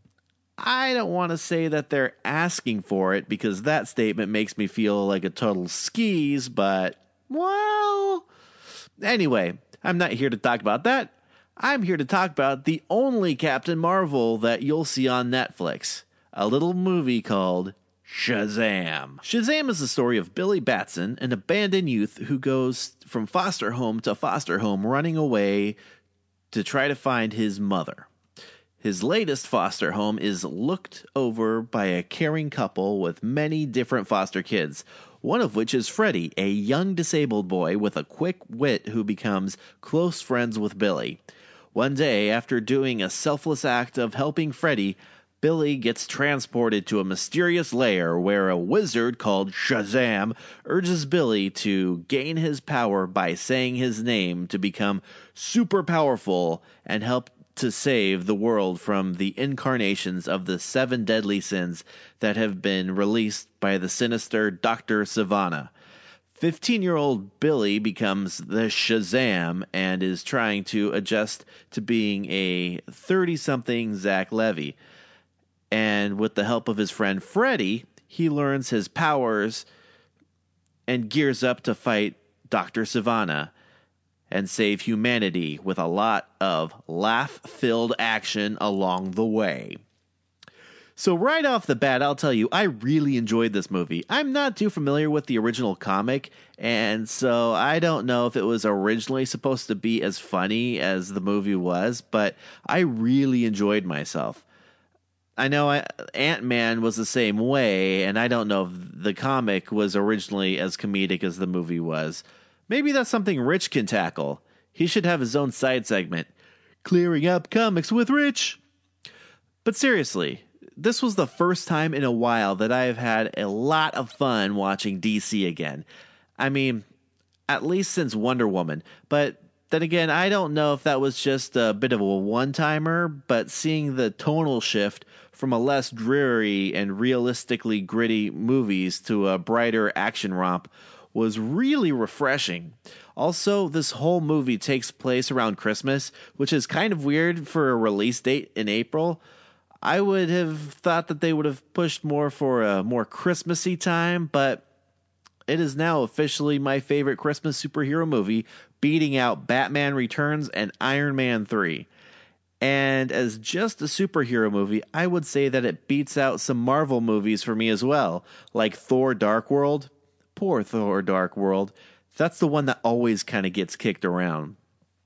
I don't want to say that they're asking for it, because that statement makes me feel like a total skis, but, well, anyway, I'm not here to talk about that. I'm here to talk about the only Captain Marvel that you'll see on Netflix, a little movie called Shazam. Shazam is the story of Billy Batson, an abandoned youth who goes from foster home to foster home, running away to try to find his mother. His latest foster home is looked over by a caring couple with many different foster kids, one of which is Freddy, a young disabled boy with a quick wit who becomes close friends with Billy. One day, after doing a selfless act of helping Freddy, Billy gets transported to a mysterious lair where a wizard called Shazam urges Billy to gain his power by saying his name to become super powerful and help to save the world from the incarnations of the 7 deadly sins that have been released by the sinister Dr. Sivana. 15-year-old Billy becomes the Shazam and is trying to adjust to being a 30-something Zach Levy. And with the help of his friend Freddy, he learns his powers and gears up to fight Dr. Sivana and save humanity with a lot of laugh-filled action along the way. So right off the bat, I'll tell you, I really enjoyed this movie. I'm not too familiar with the original comic, and so I don't know if it was originally supposed to be as funny as the movie was, but I really enjoyed myself. I know Ant-Man was the same way, and I don't know if the comic was originally as comedic as the movie was. Maybe that's something Rich can tackle. He should have his own side segment. Clearing up comics with Rich. But seriously, this was the first time in a while that I have had a lot of fun watching DC again. I mean, at least since Wonder Woman. But then again, I don't know if that was just a bit of a one-timer, but seeing the tonal shift from a less dreary and realistically gritty movies to a brighter action romp was really refreshing. Also, this whole movie takes place around Christmas, which is kind of weird for a release date in April. I would have thought that they would have pushed more for a more Christmassy time, but it is now officially my favorite Christmas superhero movie, beating out Batman Returns and Iron Man 3. And as just a superhero movie, I would say that it beats out some Marvel movies for me as well, like Thor Dark World. Poor Thor Dark World. That's the one that always kind of gets kicked around.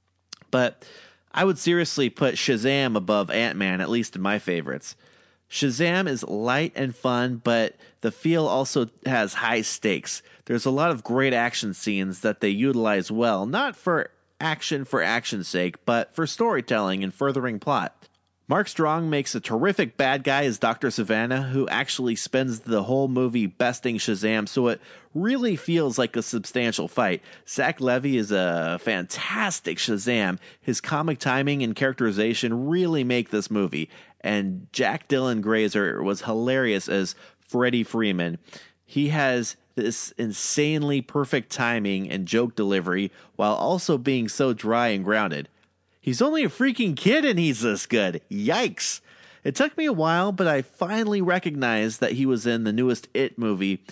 But I would seriously put Shazam above Ant-Man, at least in my favorites. Shazam is light and fun, but the feel also has high stakes. There's a lot of great action scenes that they utilize well, not for action's sake, but for storytelling and furthering plot. Mark Strong makes a terrific bad guy as Dr. Savannah, who actually spends the whole movie besting Shazam, so it really feels like a substantial fight. Zach Levy is a fantastic Shazam. His comic timing and characterization really make this movie, and Jack Dylan Grazer was hilarious as Freddie Freeman. He has this insanely perfect timing and joke delivery while also being so dry and grounded. He's only a freaking kid and he's this good. Yikes. It took me a while, but I finally recognized that he was in the newest It movie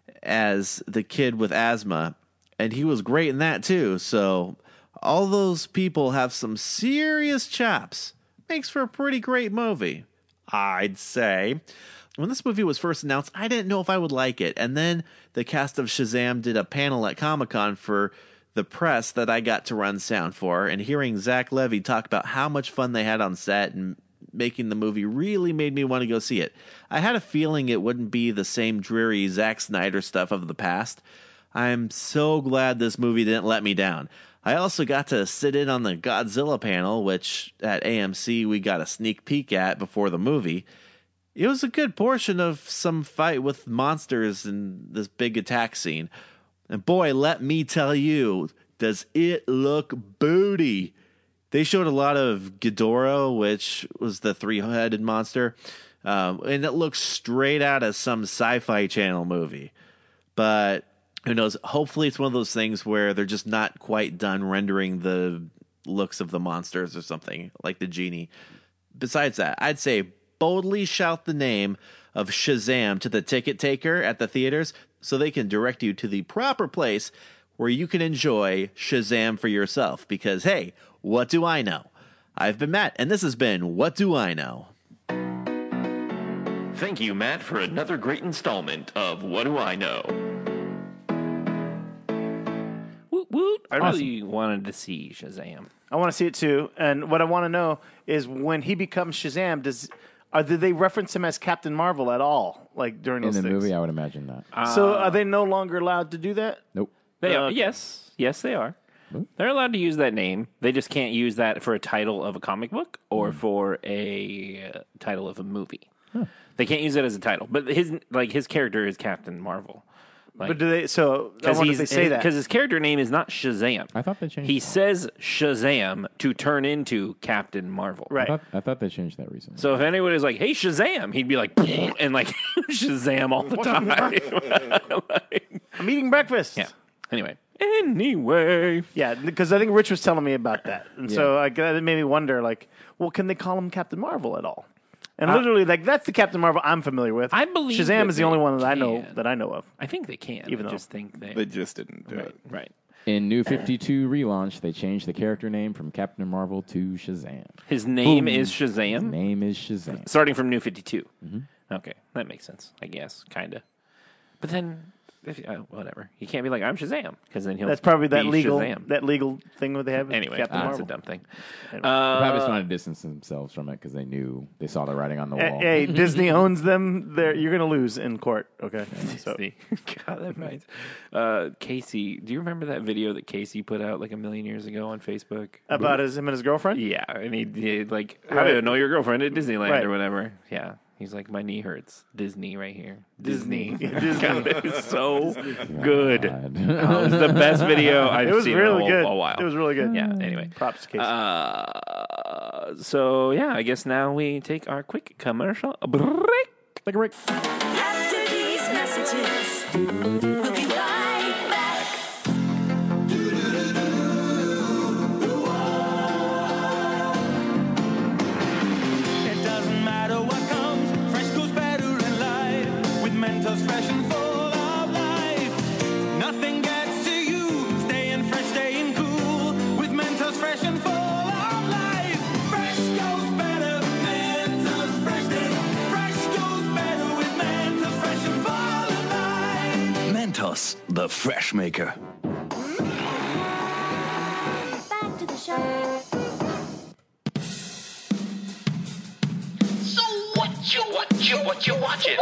as the kid with asthma, and he was great in that too. So all those people have some serious chops. Makes for a pretty great movie, I'd say. When this movie was first announced, I didn't know if I would like it. And then the cast of Shazam did a panel at Comic-Con for the press that I got to run sound for. And hearing Zach Levy talk about how much fun they had on set and making the movie really made me want to go see it. I had a feeling it wouldn't be the same dreary Zack Snyder stuff of the past. I'm so glad this movie didn't let me down. I also got to sit in on the Godzilla panel, which at AMC we got a sneak peek at before the movie. It was a good portion of some fight with monsters in this big attack scene. And boy, let me tell you, does it look booty. They showed a lot of Ghidorah, which was the three-headed monster, and it looks straight out of some Sci-Fi Channel movie. But who knows? Hopefully it's one of those things where they're just not quite done rendering the looks of the monsters or something, like the genie. Besides that, I'd say boldly shout the name of Shazam to the ticket taker at the theaters so they can direct you to the proper place where you can enjoy Shazam for yourself. Because, hey, what do I know? I've been Matt, and this has been What Do I Know? Thank you, Matt, for another great installment of What Do I Know? Woot woot. I really wanted to see Shazam. I want to see it too. And what I want to know is when he becomes Shazam, do they reference him as Captain Marvel at all? Like during In those the things? movie, I would imagine not. So are they no longer allowed to do that? Nope. They are. Yes, they are. They're allowed to use that name. They just can't use that for a title of a comic book or for a title of a movie. They can't use it as a title. But his character is Captain Marvel. But do they? So I wonder if they say that because his character name is not Shazam. I thought they changed. He says Shazam to turn into Captain Marvel. Right. I thought they changed that recently. So if anyone is like, "Hey Shazam," he'd be like, and like Shazam all the time. I'm eating breakfast. Yeah. Anyway. Yeah, because I think Rich was telling me about that, and so it made me wonder, like, well, can they call him Captain Marvel at all? And literally, like, that's the Captain Marvel I'm familiar with. I believe Shazam is the only one that I can. know of. I think they can. Even I though just think They just didn't do it. Right. In New 52 relaunch, they changed the character name from Captain Marvel to Shazam. His name is Shazam? His name is Shazam. Starting from New 52. Mm-hmm. Okay, that makes sense, I guess, kind of. But then whatever. He can't be like, I'm Shazam, because then he'll. That's probably be that legal Shazam. thing that they have. With Anyway, Captain that's Marvel. a dumb thing. They probably just wanted to distance themselves from it because they saw the writing on the wall. Hey, Disney owns them. You're going to lose in court. Okay. So. God, that reminds. Casey, do you remember that video that Casey put out like a million years ago on Facebook About him and his girlfriend? Yeah, and he like, how do you know your girlfriend at Disneyland or whatever? Yeah. He's like, my knee hurts. Disney right here. Disney. God, it was so good. It was the best video I've seen in a while. It was really good. Yeah, anyway. Props to Casey. So, yeah, I guess now we take our quick commercial break. Like a break. After these messages, we'll be right back. It doesn't matter what comes, fresh goes better in life. With Mentos fresh and full of life. Nothing gets to you, staying fresh, staying cool. With Mentos fresh and full of life. Fresh goes better, Mentos fresh. Fresh goes better with Mentos fresh and full of life. Mentos, the fresh maker. Back to the show. What you watching?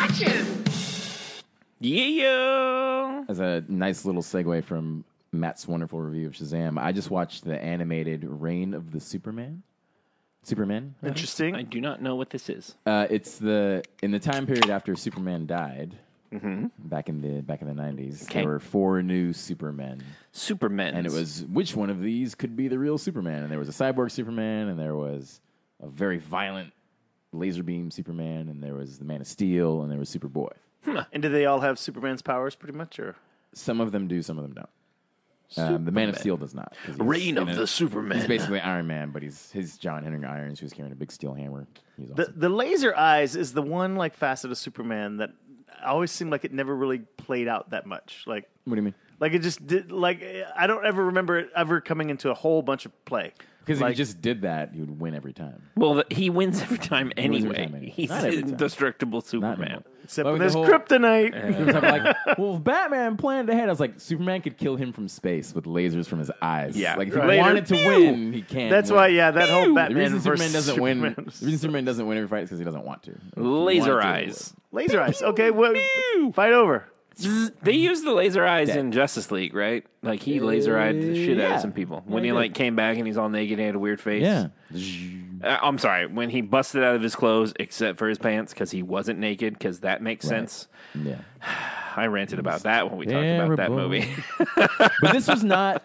Yeah. As a nice little segue from Matt's wonderful review of Shazam, I just watched the animated Reign of the Superman. Interesting. I do not know what this is. It's in the time period after Superman died, back in the 90s. Okay. There were 4 new Supermen. And it was which one of these could be the real Superman? And there was a cyborg Superman, and there was a very violent laser beam Superman, and there was the Man of Steel, and there was Superboy. And do they all have Superman's powers, pretty much, or Some of them do, some of them don't. The Man of Steel does not. Reign of the Superman. He's basically Iron Man, but he's John Henry Irons, who's carrying a big steel hammer. He's awesome. the laser eyes is the one like facet of Superman that always seemed like it never really played out that much. Like, what do you mean? Like it just did. Like I don't ever remember it ever coming into a whole bunch of play. Because if you just did that, you would win every time. Well, he wins every time anyway. He's Not every time. indestructible Superman. Except But when with there's the whole- kryptonite. It was like, well, if Batman planned ahead. I was like, Superman could kill him from space with lasers from his eyes. Yeah. Like if he Right. wanted to win, he can't. That's win. why, yeah, that whole Batman The reason Superman versus doesn't win. Superman. The reason Superman doesn't win every fight is because he doesn't want to. If he Laser wanted to, he eyes. Laser eyes. Okay, well, fight over. They used the laser eyes in Justice League, right? Like he laser eyed the shit out yeah. of some people. Yeah, When he he did. like came back and he's all naked and had a weird face. Yeah. I'm sorry. When he busted out of his clothes except for his pants because he wasn't naked, because that makes sense. Yeah. I ranted about that when we talked about that Terrible. movie. But this was not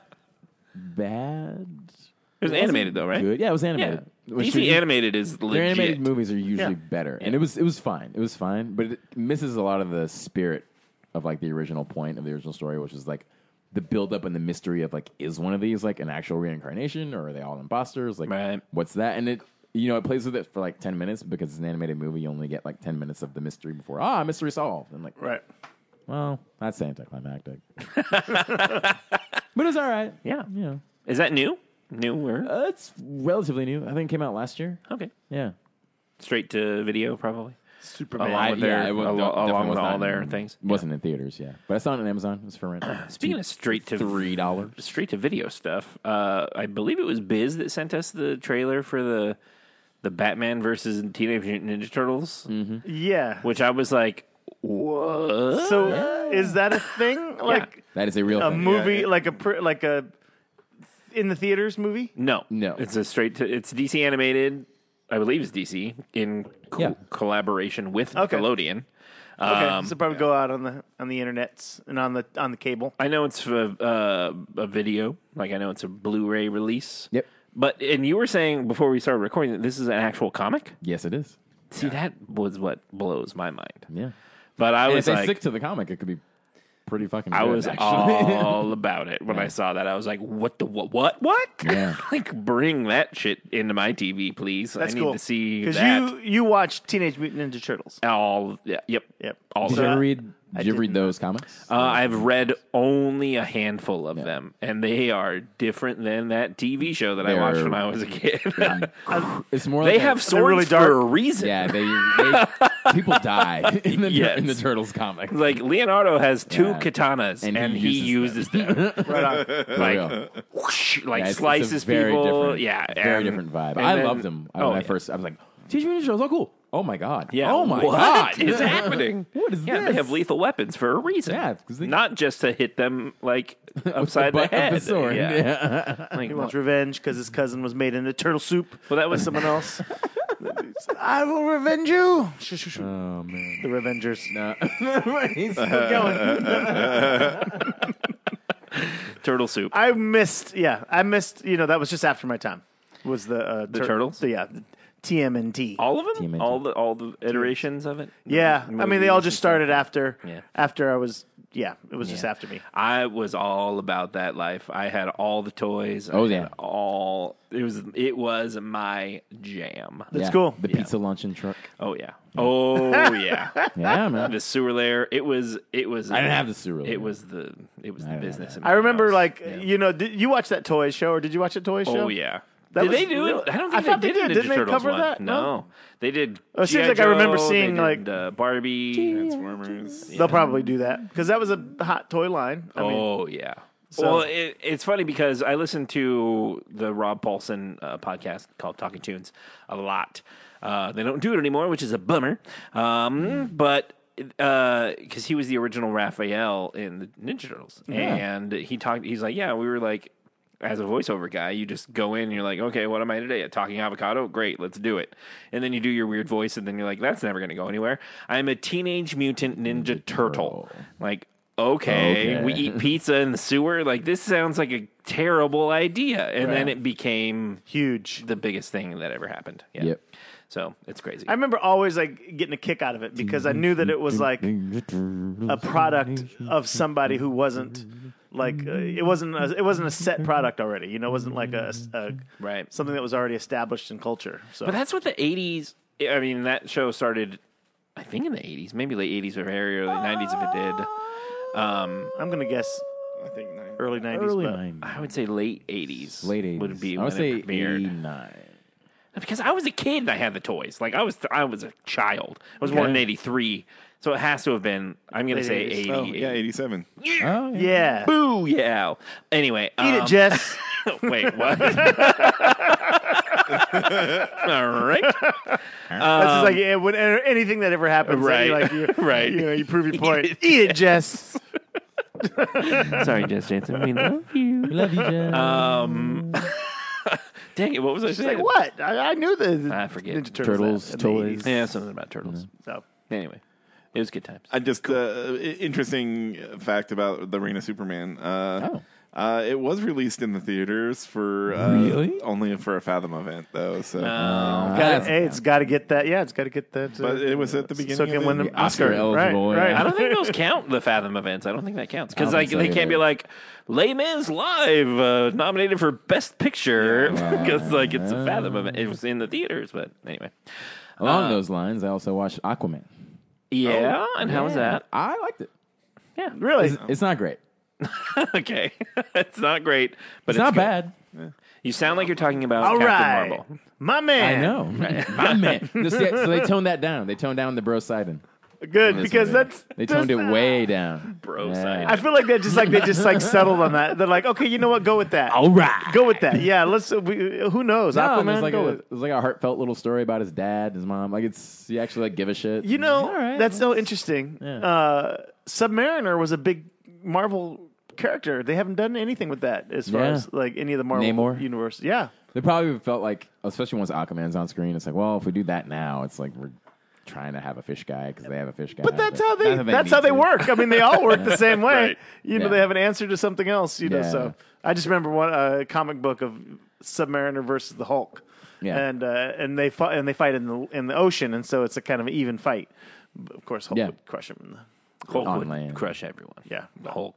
bad. It was animated though, right? Good. Yeah, it was animated. Yeah. Which DC is- animated is legit. Their animated movies are usually Yeah. better, and it was fine. It was fine, but it misses a lot of the spirit of like the original point of the original story, which is like the build up and the mystery of like, is one of these like an actual reincarnation, or are they all imposters? Like, what's that? And it plays with it for like 10 minutes because it's an animated movie. You only get like 10 minutes of the mystery before mystery solved. And like, right. Well, that's anticlimactic, but it's all right. Yeah. Yeah. Is that new? Newer? It's relatively new. I think it came out last year. Okay. Yeah. Straight to video, probably. Superman. Along with their, it was- along definitely with was all not their in- things. Wasn't in theaters, yeah. But I saw it on Amazon. It was for rent. Speaking of straight to $3, straight to video stuff, I believe it was Biz that sent us the trailer for the Batman versus Teenage Mutant Ninja Turtles. Mm-hmm. Yeah. Which I was like, what? So is that a thing? Like That is a real a thing. movie, Yeah. like a in the theaters movie? No, it's a straight to. It's DC animated. I believe it's DC in collaboration with Nickelodeon. Okay, so probably go out on the internets and on the cable. I know it's a video. Like I know it's a Blu-ray release. Yep. And you were saying before we started recording that this is an actual comic. Yes, it is. See, that was what blows my mind. Yeah. But I And was if they like, stick to the comic, it could be pretty fucking good, I was actually. all about it when I saw that. I was like, what the what? Yeah. Like, bring that shit into my TV, please. That's I need cool. to see Because that. you watch Teenage Mutant Ninja Turtles. Yep. All Did of you it. ever read Did you read those comics? I've read only a handful of them, and they are different than that TV show that I watched when I was a kid. It's more. They like have swords really for a reason. Yeah, they people die in the Turtles comic. Like Leonardo has 2 katanas, and he uses them. Right on. Like, whoosh, slices people. Yeah, very different vibe. I loved them. When I was like, Teenage Mutant Ninja Turtles. Oh, cool. Oh my god. Yeah. Oh my what god. is happening? What is this? They have lethal weapons for a reason. Yeah, not just to hit them upside the head. Of the sword. Yeah. He wants revenge because his cousin was made into turtle soup. Well, that was someone else. I will revenge you. Oh man. The Revengers. No. He's still going. Turtle soup. I missed. That was just after my time. Was the Turtles? The TMNT. All of them? TMNT. All the iterations of it? Yeah. I mean, they all just started after I was, it was just after me. I was all about that life. I had all the toys. It was my jam. That's cool. The pizza luncheon truck. Oh, yeah. Oh, yeah. Yeah, man. The sewer lair. It was. I didn't have the sewer lair. It was the business. I remember, did you watch that toy show, or did you watch a toy show? Oh, yeah. Did they do it? I don't think they did. Didn't they Turtles cover one. that? No, they did. It seems like I remember seeing Barbie, Transformers. They'll probably do that because that was a hot toy line. Yeah. Well, it's funny because I listen to the Rob Paulson podcast called Talking Tunes a lot. They don't do it anymore, which is a bummer. But because he was the original Raphael in the Ninja Turtles, and he's like, we were like. As a voiceover guy, you just go in and you're like, okay, what am I today? A talking avocado? Great, let's do it. And then you do your weird voice, and then you're like, that's never going to go anywhere. I'm a Teenage Mutant Ninja Turtle. Like, okay, we eat pizza in the sewer? Like, this sounds like a terrible idea. And then it became huge. The biggest thing that ever happened. Yeah. Yep. So it's crazy. I remember always getting a kick out of it because I knew that it was like a product of somebody who wasn't it wasn't a set product already. It wasn't like a something that was already established in culture. So, but that's what the 80s. I mean, that show started, I think, in the 80s, maybe late 80s or very early 90s if it did. I'm gonna guess. I think early 90s. Early but 90s. I would say late 80s. Late 80s would be. I would when say it premiered. 89. Because I was a kid and I had the toys. Like I was a child. I was born in 83. So it has to have been, I'm going to say 80. Oh, yeah, 87. Yeah. Oh, yeah. Boo, yeah. Anyway. Eat it, Jess. Wait, what? All right. That's just like anything that ever happens. Right. Right. You prove your point. Eat it, Jess. Sorry, Jess Jansen. We love you. We love you, Jess. Dang it, what was I saying? Like what? I knew the I forget. Ninja Turtles, toys. Yeah, something about turtles. So anyway, it was good times. I just interesting fact about the Reign of Superman. It was released in the theaters for really only for a Fathom event though. So it's got to get that. Yeah, it's got to get that. But it was at the beginning. So it can win the Oscar eligible. Right. I don't think those count, the Fathom events. I don't think that counts because they can't be like Les Mis Live nominated for Best Picture because it's a Fathom event. It was in the theaters, but anyway. Along those lines, I also watched Aquaman. Yeah, and how was that? I liked it. Yeah, really. It's not great. Okay, it's not great, but it's not good. bad. You sound like you're talking about All Captain right. Marvel. My man. I know. My man. So they toned that down. They toned down the bro Sidon. Good, because they toned it way down. Bro Sidon. I feel like they just settled on that. They're like, okay, you know what? Go with that. All right. Go with that. Yeah, let's. Who knows? Aquaman. There's like a heartfelt little story about his dad, his mom. Like you actually give a shit. That's so interesting. Yeah. Submariner was a big Marvel character. They haven't done anything with that as far as any of the Marvel universe. Yeah. They probably felt like, especially once Aquaman's on screen, it's like, well, if we do that now, it's like we're trying to have a fish guy because they have a fish guy. But that's how they work. I mean, they all work the same way. Right. They have an answer to something else. So I just remember one comic book of Submariner versus the Hulk. Yeah. And they fight in the ocean, and so it's a kind of an even fight. But of course, Hulk would crush him. Hulk on would land. crush everyone. Yeah, the Hulk.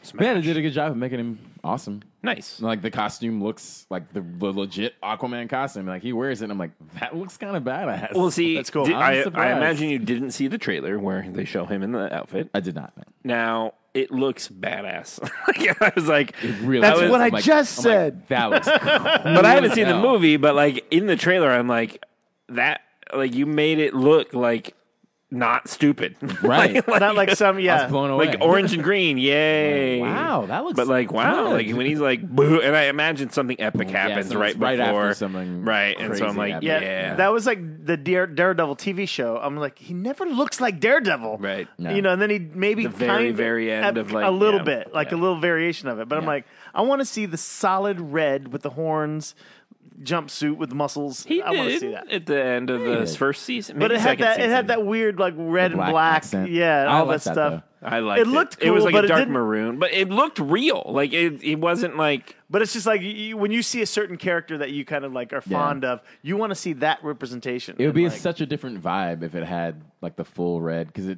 Yeah, they did a good job of making him awesome. Nice. Like the costume looks like the legit Aquaman costume. Like he wears it, and I'm like, that looks kind of badass. Well, see, That's cool. I surprised. imagine you didn't see the trailer where they show him in the outfit. I did not. Now it looks badass. I was like, It really That's is. what I'm I just I'm like, said. that looks cool. but I haven't seen the movie. But like in the trailer, I'm like that. Like you made it look like not stupid, Right. Not like some, I yeah. was blown away. like orange and green, yay! Wow, that looks. But like, wow, good. like when he's like, boo, and I imagine something epic happens so right it's before, right after something right, and so I'm crazy like, happens. yeah, That was like the Daredevil TV show. I'm like, he never looks like Daredevil, right. No. You know, and then he maybe The very, kind very end of, like, a little yeah, bit, like yeah. a little variation of it. But I'm Yeah. like, I want to see the solid red with the horns, jumpsuit with muscles. He I want to did see that. at the end of the did. first season, But maybe it had second that. season. It had that weird like red The and black black, accent. yeah, and I all like that that, stuff. I liked It looked It was cool, like but a it dark didn't- maroon, but it looked real. Like it wasn't like But it's just like when you see a certain character that you kind of like are fond of, you want to see that representation. It would be And, like, such a different vibe if it had like the full red because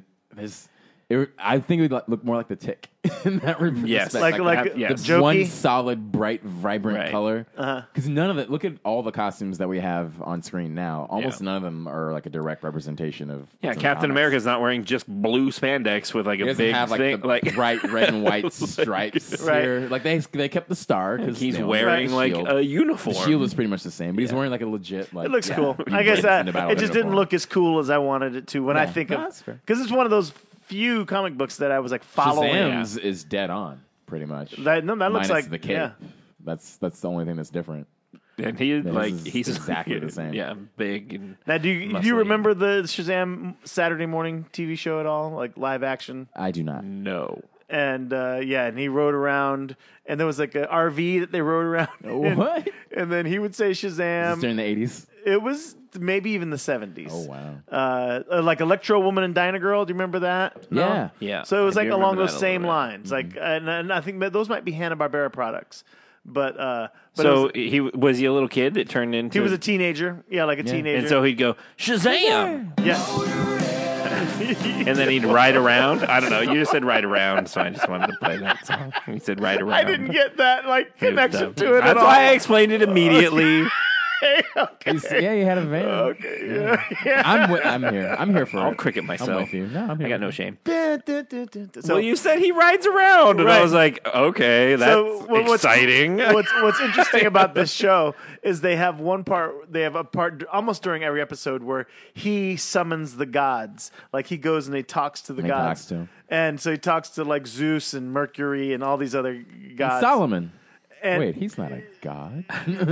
I think it would look more like the Tick in that respect. Yes. Like yes. the one jokey. solid, bright, vibrant Right. color. Because none of it. Look at all the costumes that we have on screen now. Almost none of them are like a direct representation of. some Captain comics. America's not wearing just blue spandex with like He a doesn't big have like thing, the like bright red and white stripes Right. here. Like they kept the star because he's wearing the like shield. a uniform. The shield is pretty much the same, but he's wearing like a legit. Like It looks cool. he I guess blends into battle it just didn't uniform. look as cool as I wanted it to when I Yeah. think No, of that's fair. because it's one of those few comic books that I was like following. Shazam's is dead on, pretty much. That looks Minus like the cape. yeah. That's the only thing that's different. and he His like is he's exactly the same. Yeah, big and Now, do you muscly. remember the Shazam Saturday morning TV show at all, like live action? I do not. no. And and he rode around, and there was like an RV that they rode around. in, What? And then he would say Shazam. During the 80s. It was maybe even the 70s. Oh wow. Like Electro Woman and Dyna Girl. Do you remember that? No? Yeah. Yeah. So it was I like do along remember those that a same little bit. lines. Like, and I think that those might be Hanna-Barbera products. But it So was- he was he a little kid that turned into he was a teenager. Yeah, like a teenager. and so he'd go Shazam, yeah. and then he'd ride around. I don't know. You just said ride around, so I just wanted to play that song. He said ride around. I didn't get that like It was connection dumb. to it at That's all. why I explained it immediately. Okay. Yeah, you had a van. Okay. Yeah. I'm here. I'm here for I'll it. cricket myself. I'm with you. No, I'm here. I got no shame. So Well, you said he rides around, and Right. I was like, okay, that's exciting. What's interesting about this show is they have a part almost during every episode where he summons the gods. Like he goes and he talks to the And he gods. talks to 'em. And so he talks to like Zeus and Mercury and all these other gods. Solomon. And Wait, he's not a god.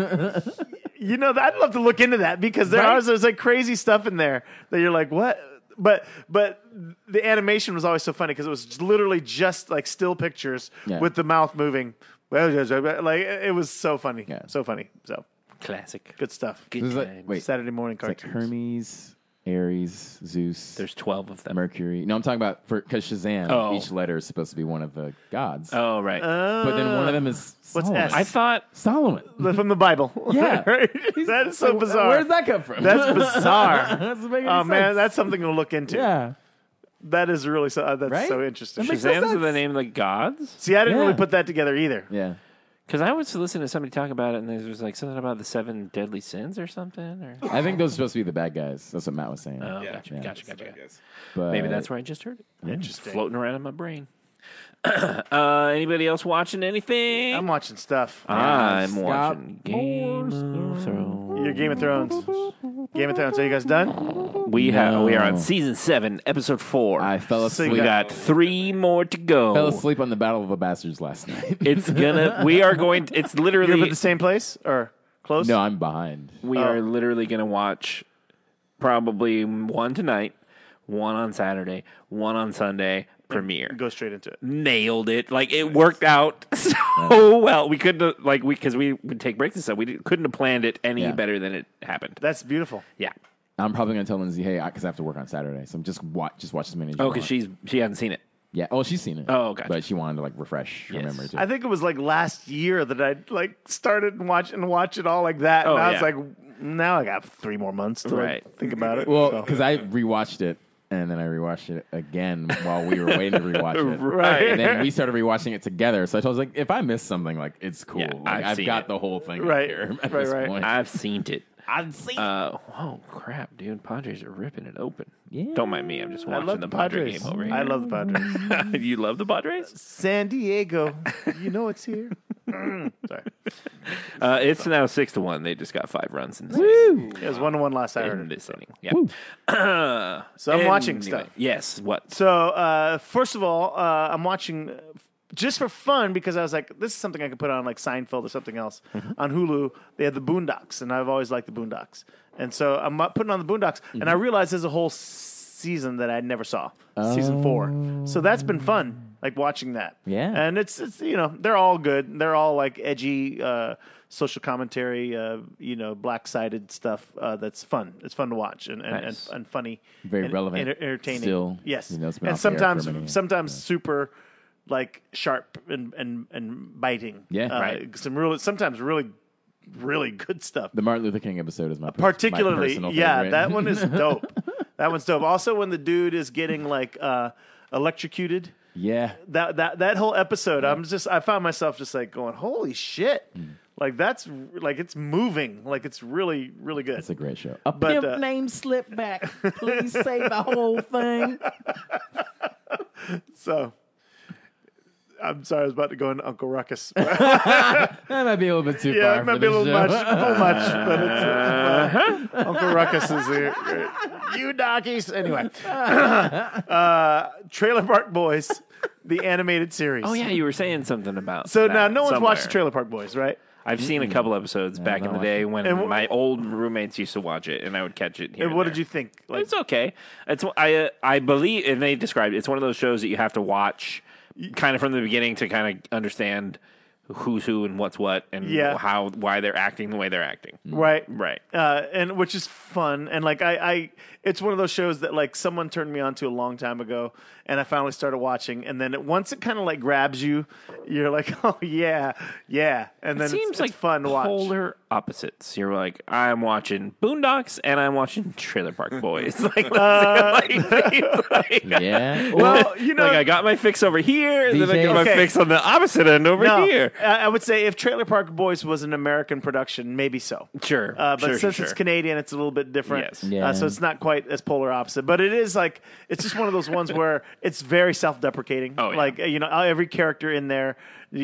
you know, I'd love to look into that because there's like crazy stuff in there that you're like, what? But the animation was always so funny because it was literally just like still pictures Yeah. with the mouth moving. Like it was so funny, Yeah. so funny. So Classic. good stuff. Good There's like- times. wait, Saturday morning It's like cartoons. Hermes, Aries, Zeus, There's 12 of them. Mercury. No, I'm talking about because Shazam. Oh. Each letter is supposed to be one of the gods. Oh, right. But then one of them is What's Solomon. S? I thought Solomon. From the Bible. Yeah. That is so bizarre. Where does that come from? That's bizarre. Doesn't make any Oh man, sense. that's something to look into. Yeah. That is really so. That's Right? so interesting. That makes no Shazam's sense. the name of the gods? See, I didn't Yeah. really put that together either. Yeah. Because I was listening to somebody talk about it, and there was like something about the 7 deadly sins or something. Or I think those are supposed to be the bad guys. That's what Matt was saying. oh, Yeah. gotcha, Yeah. gotcha. But Maybe that's where I just heard it. Interesting. Floating around in my brain. Anybody else watching anything? I'm watching stuff. I'm Scott watching Game of Thrones. Your Game of Thrones. Game of Thrones. Are you guys done? We are on season 7, episode 4. I fell So asleep. we got 3 more to go. fell asleep on the Battle of the Bastards last night. It's gonna. We are going. It's You're literally. at the same place or close? no, I'm behind. We Oh. are literally going to watch probably one tonight, one on Saturday, one on Sunday. Premiere. Go straight into it. Nailed it. Like it worked out so well. We couldn't have, like because we would take breaks and stuff. Couldn't have planned it any Yeah. better than it happened. That's beautiful. Yeah. I'm probably gonna tell Lindsay, hey, because I have to work on Saturday, so just watch as many as you Oh, want. because she hasn't seen it. Yeah. Oh, she's seen it. Oh, gotcha. But she wanted to like refresh her Yes. memory too. I think it was like last year that I like started and watch it all like that. Oh, and I was yeah. like, now I got 3 more months to like, Right. think about it. Well, So. because I rewatched it and then I rewatched it again while we were waiting to rewatch it. Right. And then we started rewatching it together. So I was like, if I missed something, like, it's cool. Yeah, like, I've seen got it. the whole thing Right. here at Right, this right. point. I've seen it. I've seen it. Whoa, crap, dude. Padres are ripping it open. Yeah. Don't mind me. I'm just I watching love the the Padre Padres. game over here. I love the Padres. You love the Padres? San Diego, you know it's here. Sorry, It's now 6-1. They just got 5 runs in this it was 1-1 last I heard. in it. this inning. Yeah. So I'm watching Anyway, stuff. Yes. What? So first of all, I'm watching just for fun because I was like, this is something I could put on like Seinfeld or something else on Hulu. They had the Boondocks, and I've always liked the Boondocks, and so I'm putting on the Boondocks, and I realized there's a whole season that I never saw, season 4. So that's been fun, like watching that. Yeah. And it's they're all good. They're all like edgy social commentary, black-sided stuff that's fun. It's fun to watch and funny. Very and relevant. Entertaining. Still, Yes. it's been And off the air for a sometimes minute. super like sharp and biting. Yeah. Right. Sometimes really good stuff. The Martin Luther King episode is my Particularly, my personal yeah, favorite. that one is dope. That one's dope. Also, when the dude is getting like electrocuted, Yeah. that whole episode, I found myself just like going, holy shit! Like that's like it's moving, like it's really really good. It's a great show. A But, pimp named Slipback. Please say the whole thing. So. I'm sorry, I was about to go into Uncle Ruckus. That might be a little bit too far. It might for be a this little show. much, but it's Uncle Ruckus is here. You donkeys. Anyway, Trailer Park Boys, the animated series. Oh, yeah. You were saying something about So that now no one's somewhere. watched the Trailer Park Boys, right? I've seen a couple episodes back in the day when And my old roommates used to watch it, and I would catch it here. And what did you think? Like, It's okay. It's I believe, and they described it. It's one of those shows that you have to watch kind of from the beginning to kind of understand who's who and what's what, and why they're acting the way they're acting. Right, right, and which is fun. And like I, it's one of those shows that like someone turned me on to a long time ago, and I finally started watching. And then once it kind of like grabs you, you're like, oh yeah, and then it seems it's like fun to watch. Polar opposites. You're like, I'm watching Boondocks and I'm watching Trailer Park Boys. Yeah. Well, you know, like I got my fix over here, and then I got my Okay. fix on the opposite end over here. I would say if Trailer Park Boys was an American production, maybe so. Sure, But sure, since sure. it's Canadian, it's a little bit different. Yes. Yeah. So it's not quite as polar opposite. But it is like, it's just one of those ones where it's very self-deprecating. Oh, yeah. Like, every character in there,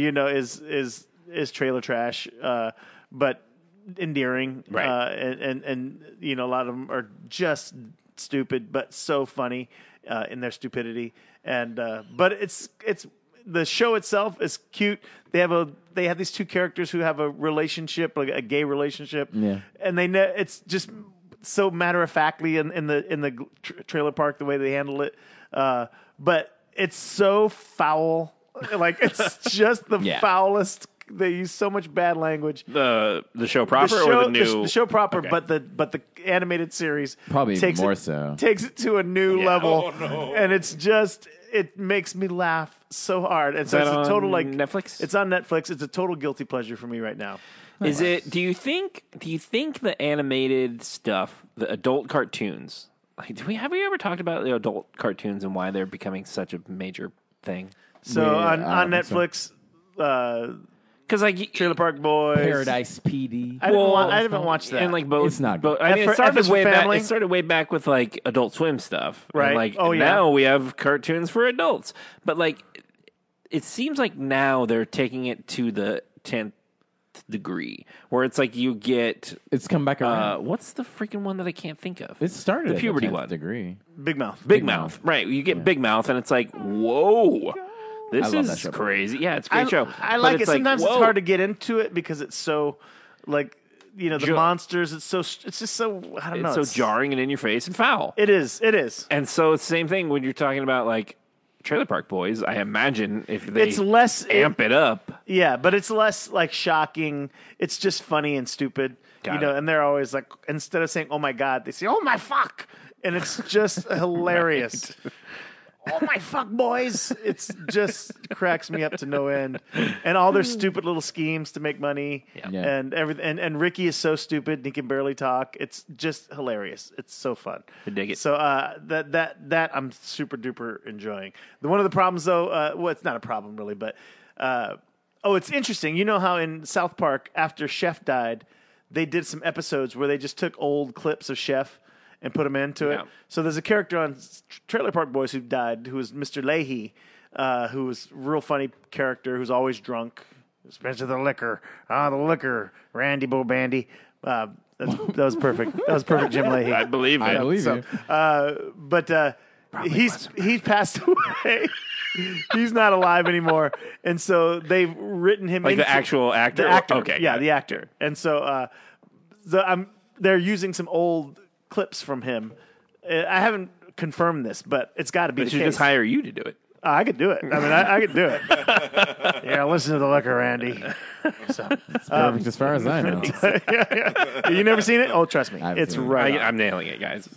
is trailer trash, but endearing. Right. And a lot of them are just stupid, but so funny in their stupidity. And but it's the show itself is cute. They have these two characters who have a relationship, like a gay relationship. Yeah. And it's just so matter of factly in the trailer park the way they handle it. But it's so foul. Like it's just the Yeah. foulest. They use so much bad language. The show proper or the new the show proper, Okay. but the animated series Probably takes more it, so. takes it to a new level, Oh, no. and it's just it makes me laugh so hard. And so that it's a on total like Netflix? It's on Netflix. It's a total guilty pleasure for me right now. Is it? Do you think the animated stuff, the adult cartoons? Like, have we ever talked about the adult cartoons and why they're becoming such a major thing? So Yeah, on I don't think so. Netflix, Because like Trailer Park Boys, Paradise PD. I haven't watched that. And like both, It's not both good. I mean, F it started is for way back. family? It started way back with like Adult Swim stuff, And, Right. like Oh, yeah. now we have cartoons for adults, but like it seems like now they're taking it to the 10th degree, where it's like you get It's come back around. what's the freaking one that I can't think of? It started the at puberty the 10th one. degree. Big Mouth. Big Mouth, right? You get Big Mouth, and it's like, whoa, this I love that is show. crazy. Yeah, it's a great show. I But like it. it's Sometimes it's whoa. hard to get into it because it's so like the Jo- monsters. It's just so I don't know. It's so jarring and in your face and foul. It is. And so it's the same thing when you're talking about like Trailer Park Boys. I imagine if they It's less amp it up. Yeah, but it's less like shocking. It's just funny and stupid. Got it. And they're always like, instead of saying "Oh my God," they say "Oh my fuck," and it's just hilarious. oh my fuck boys. It's just cracks me up to no end. And all their stupid little schemes to make money. Yeah. And everything. And Ricky is so stupid. He can barely talk. It's just hilarious. It's so fun. I dig it. So that I'm super duper enjoying. One of the problems though, well, it's not a problem really, but it's interesting. You know how in South Park after Chef died, they did some episodes where they just took old clips of Chef and put them into it. So there's a character on Trailer Park Boys who died, who was Mr. Leahy, who was a real funny character who's always drunk, especially the liquor. The liquor, Randy Bobandy. That was perfect. That was perfect, Jim Leahy. I believe it. I believe you. But he's passed away. He's not alive anymore, and so they've written him Like into the actual actor? The actor, Okay, yeah, got it. the actor. And so they're using some old clips from him. I haven't confirmed this, but it's got to be They the should case. just hire you to do it. I could do it. I mean, I could do it. Yeah, listen to the liquor, Randy. So, Perfect as far as I know. yeah. You never seen it? Oh, trust me, haven't it's seen it. right. I'm nailing it, guys.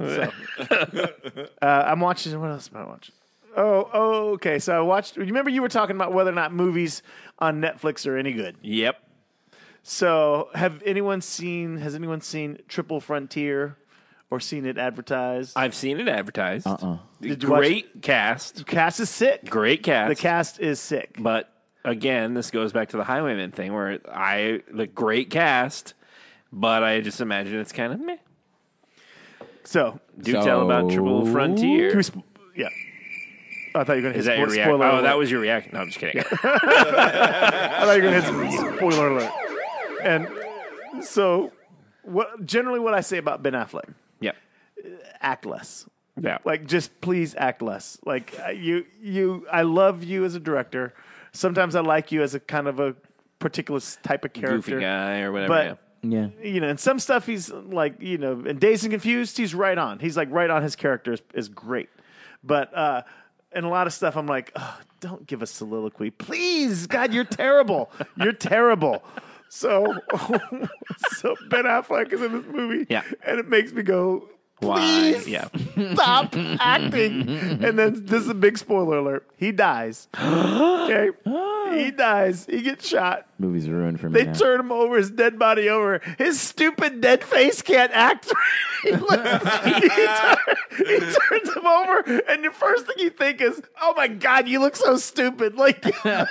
I'm watching. What else am I watching? Oh, okay. So I watched. Remember, you were talking about whether or not movies on Netflix are any good. Yep. So, has anyone seen Triple Frontier or seen it advertised? I've seen it advertised. Did you watch Great cast. The cast is sick. Great cast. The cast is sick. But again, this goes back to the Highwayman thing where the great cast, but I just imagine it's kind of meh. So, tell about Triple Frontier. Yeah. I thought you were going to hit Is that your reaction? spoiler Oh, alert. that was your reaction. No, I'm just kidding. I thought you were going to hit some spoiler alert. And so, what I say about Ben Affleck, Yep. act less. Yeah. Like, just please act less. Like, I love you as a director. Sometimes I like you as a kind of a particular type of character. Goofy guy or whatever. But, Yeah. and some stuff he's like, in Dazed and Confused, he's right on. He's like right on. His character is great. But, and a lot of stuff I'm like, oh, don't give a soliloquy. Please, God, you're terrible. You're terrible. So Ben Affleck is in this movie. Yeah. And it makes me go, Why? please Yeah. stop acting. And then this is a big spoiler alert. He dies. Okay? He dies. He gets shot. Movie's ruined for me. They turn him over, his dead body over. His stupid dead face can't act. He turns him over, and the first thing you think is, "Oh my God, you look so stupid!" Like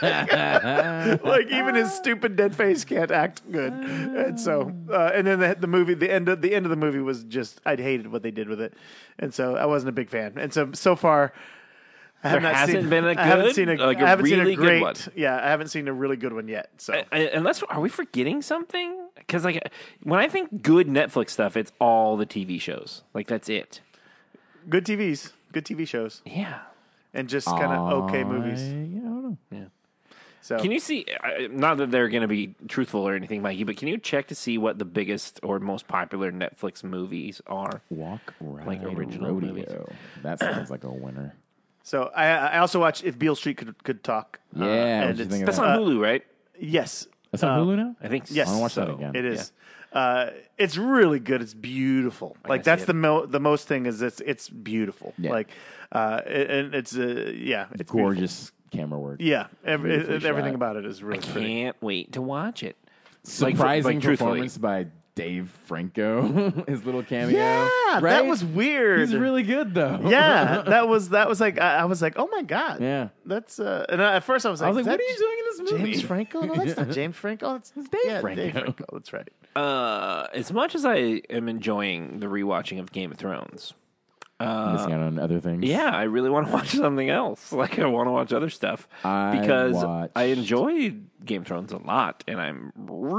even his stupid dead face can't act good. And so, and then the movie, the end of the movie was just, I hated what they did with it, and so I wasn't a big fan. And so far. I haven't seen a really good one. Yeah, I haven't seen a really good one yet. So, unless are we forgetting something? Because when I think good Netflix stuff, it's all the TV shows. Like that's it. Good TV shows. Yeah, and just kind of okay movies. I don't know. Yeah. So can you see? Not that they're going to be truthful or anything, Mikey, but can you check to see what the biggest or most popular Netflix movies are? Walk, Ride, like original Rodeo. movies. That sounds like a winner. So I also watched If Beale Street Could Talk. Yeah, and what you think of That's that? on Hulu, right? Yes, That's on Hulu now. I think. Yes, I want to watch so. that again. it is. It's really good. It's beautiful. Like that's see the most thing is it's beautiful. Yeah. Like and it's it's Gorgeous camera work. Yeah, Beautifully everything shot. about it is really pretty. Can't wait to watch it. Surprising truthfully. performance by Dave Franco. His little cameo. Yeah, right? that was weird. He's really good though. Yeah, that was like I was like, oh my God. Yeah. That's and at first I was like, I was like, is what are that you doing in this movie? James Franco? No, that's not James Franco. That's Dave Franco. Dave Franco. That's right. As much as I am enjoying the rewatching of Game of Thrones, Missing out on other things. yeah, I really want to watch something else. Like I want to watch other stuff because I enjoy Game of Thrones a lot, and I'm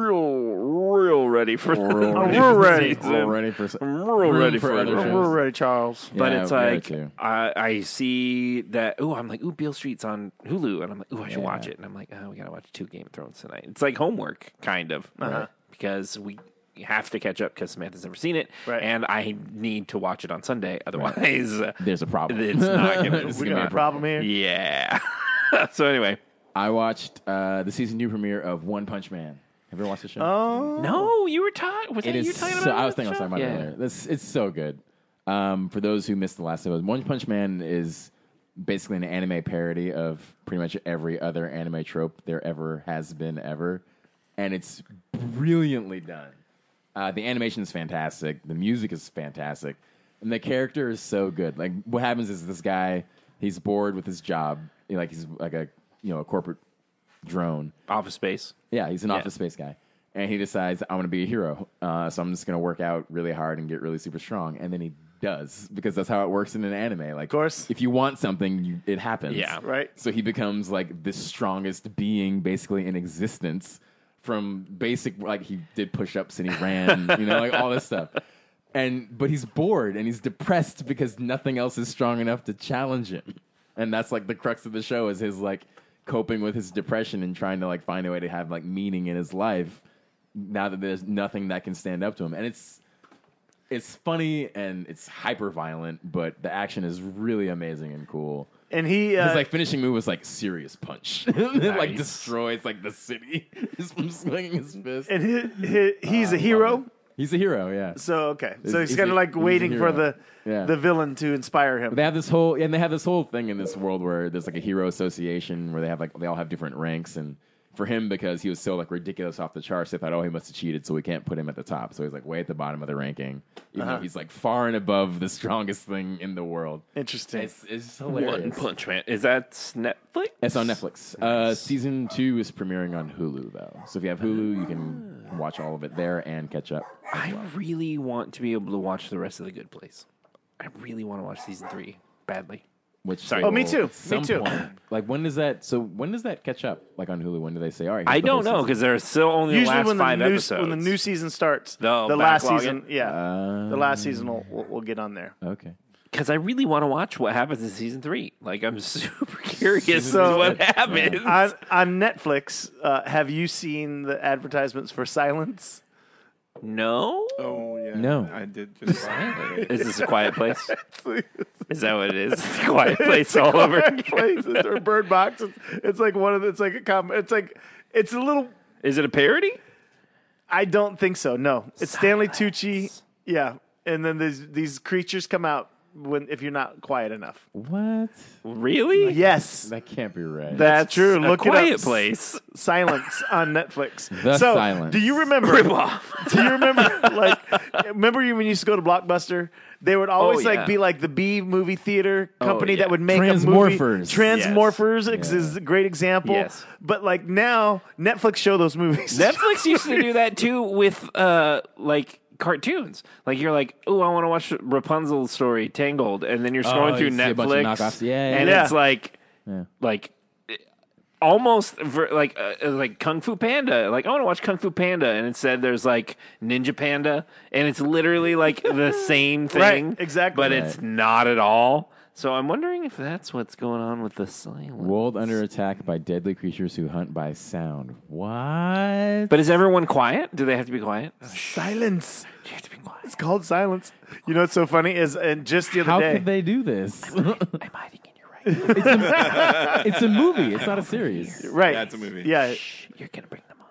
real ready for We're ready. We're ready for I'm real ready for other other shows. We're ready, Charles. But Yeah, it's we are like too. I see that. Oh, I'm like, Beale Street's on Hulu, and I'm like, I should Yeah. watch it. And I'm like, we gotta watch 2 Game of Thrones tonight. It's like homework, kind of, because we have to catch up because Samantha's never seen it, Right. and I need to watch it on Sunday. Otherwise, There's a problem. it's not gonna. It's We gonna got be a problem here. Yeah. So anyway, I watched the season 2 premiere of One Punch Man. Have you ever watched the show? Oh no, you were talking. Was It that is you talking so, about? I was the thinking I was show? talking about it earlier. It's so good. For those who missed the last episode, One Punch Man is basically an anime parody of pretty much every other anime trope there ever has been ever, and it's brilliantly done. The animation is fantastic. The music is fantastic. And the character is so good. Like, what happens is this guy, he's bored with his job. He's like a corporate drone. Office Space. Yeah, he's an Office Space guy. And he decides, I want to be a hero. So I'm just going to work out really hard and get really super strong. And then he does, because that's how it works in an anime. Like, of course. If you want something, it happens. Yeah. Right. So he becomes like the strongest being basically in existence from basic, like he did push-ups and he ran, like all this stuff. But he's bored and he's depressed because nothing else is strong enough to challenge him. And that's like the crux of the show, is his like coping with his depression and trying to like find a way to have like meaning in his life now that there's nothing that can stand up to him. And it's funny and it's hyper violent, but the action is really amazing and cool. And his like finishing move was like serious punch. It like destroys like the city just from swinging his fist. And he's a hero. He's a hero, yeah. So okay, so he's kind of like waiting for the villain to inspire him. But they have this whole thing in this world where there's like a hero association where they all have different ranks, and for him, because he was so like ridiculous off the charts, they thought, oh, he must have cheated, so we can't put him at the top. So he's like way at the bottom of the ranking, even though he's like far and above the strongest thing in the world. Interesting. It's hilarious. One Punch Man. Is that Netflix? It's on Netflix. Nice. Season 2 is premiering on Hulu, though. So if you have Hulu, you can watch all of it there and catch up. I really want to be able to watch the rest of The Good Place. I really want to watch season 3 badly. Oh, me too. Me too. Like, when does that catch up? Like on Hulu, when do they say, all right? I don't know, because there's still only the last 5 episodes. When the new season starts, the last season, the last season will get on there. Okay. Because I really want to watch what happens in season 3. Like, I'm super curious what happens. On Netflix, have you seen the advertisements for Silence? No. Oh yeah. No. I did just. Is this A Quiet Place? Is that what it is? It's A Quiet Place all over. Places or Bird Box. It's like one of the, it's like a it's a little. Is it a parody? I don't think so. No, it's Stanley Tucci. Yeah, and then these creatures come out if you're not quiet enough. What? Really? Yes. That can't be right. That's true. Look A Quiet it up. Place. Silence on Netflix. The Silence. Do you remember? Do you remember? Remember when you used to go to Blockbuster? They would always be like the B movie theater company that would make a movie. Transmorphers is a great example. Yes. But like now, Netflix show those movies. Netflix used to do that too with cartoons. Like, you're like, oh, I want to watch Rapunzel's story, Tangled, and then you're scrolling through Netflix, and it's like almost like Kung Fu Panda. Like, I want to watch Kung Fu Panda, and instead there's like Ninja Panda, and it's literally like the same thing, right, exactly, but it's not at all. So I'm wondering if that's what's going on with the Silence. World under attack by deadly creatures who hunt by sound. What? But is everyone quiet? Do they have to be quiet? Silence. You have to be quiet. It's called Silence. You know what's so funny is, and just the other day. How could they do this? I'm hiding in your right. It's a movie. It's not a series. Right. Yeah, it's a movie. Yeah. Shh, you're going to bring the monsters.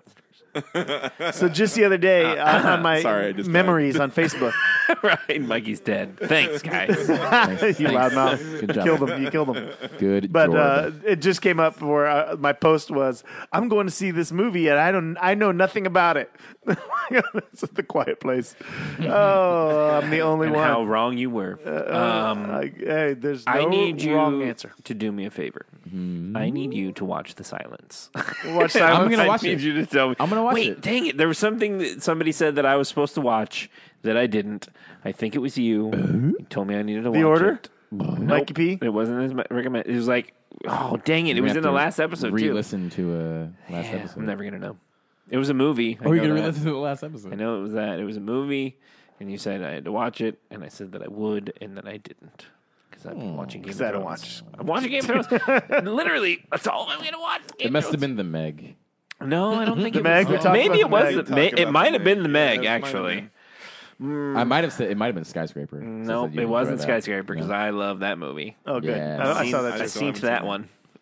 So just the other day on my memories on Facebook. Right, Mikey's dead. Thanks, guys. You loudmouth. Good job. You killed him. Good. But it just came up where my post was, I'm going to see this movie and I know nothing about it. It's The Quiet Place. Oh, I'm the only and one. How wrong you were. Hey, there's no I need you wrong answer. to do me a favor. I need you to watch The Silence. Watch Silence. I'm going to watch I need it. you to tell me. I'm going to watch Wait, it. dang it. There was something that somebody said that I was supposed to watch that I didn't. I think it was you. You told me I needed to watch The Order? it. Mikey P? It wasn't as recommended. It was like, oh, dang it. It was in the last episode, too. Re-listen to a last episode. I'm never going to know. It was a movie. Oh, you're going to re-listen to the last episode. I know it was that. It was a movie, and you said I had to watch it, and I said that I would, and then I didn't. Because I've been watching Game of Thrones. I'm watching Game of Thrones. Literally, that's all I'm going to watch. It must have been The Meg. No, I don't think The it Meg? was. We Maybe it talked was about the Meg. It might have been the Meg, actually. I might have said it might have been Skyscraper. Nope, it wasn't Skyscraper because I love that movie. Oh, good. Yeah. I saw that. I seen that one.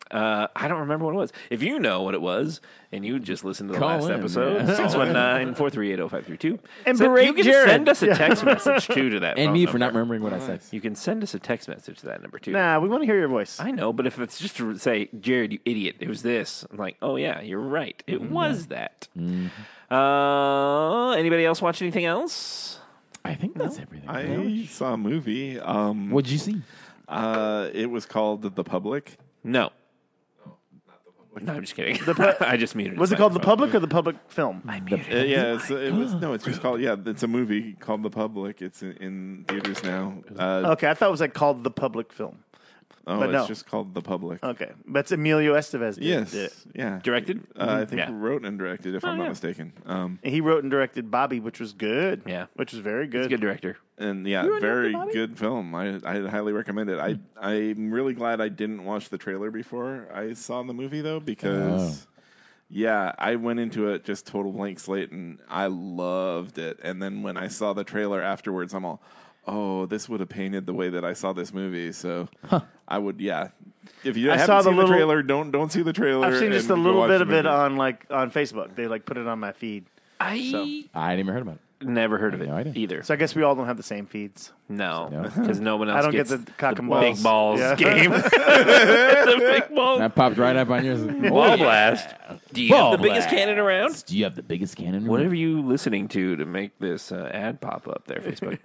I don't remember what it was. If you know what it was, and you just listened to the Call last in, episode, yeah. 619-438-0532. And So berate you can Jared. send us a text message, too, to that And phone me for number. not remembering what I said. You can send us a text message to that number, too. Nah, we want to hear your voice. I know, but if it's just to say, Jared, you idiot, it was this. I'm like, oh, yeah, you're right. It was that. Anybody else watch anything else? I think that's everything. I saw a movie. What'd you see? It was called The Public. No. No, I'm just kidding. I just muted. Was it called The Public or The Public Film? I muted it. Yeah, it's just called. Yeah, it's a movie called The Public. It's in theaters now. Okay, I thought it was like called The Public Film. Oh, but it's no. just called The Public. Okay, but it's Emilio Estevez. Yes. Did. Yeah. Directed? I think Yeah. wrote and directed, if I'm not yeah. mistaken. He wrote and directed Bobby, which was good. Yeah. Which was very good. He's a good director. And yeah, very good film. I highly recommend it. I'm really glad I didn't watch the trailer before I saw the movie though, because yeah, I went into it just total blank slate and I loved it. And then when I saw the trailer afterwards, I'm all, oh, this would have painted the way that I saw this movie. So I would, yeah. If you haven't saw the seen the little- trailer, don't see the trailer. I've seen just a and go little watch bit the of it movie. on Facebook. They put it on my feed. I I hadn't even heard about it. never heard of it No idea. either. So I guess we all don't have the same feeds. No, because no one else I don't get gets the cock and big balls. balls Yeah. game. The big balls. That popped right up on yours. Ball blast. Do you Ball have the biggest blast. cannon around? Do you have the biggest cannon? What are you listening to make this ad pop up there, Facebook?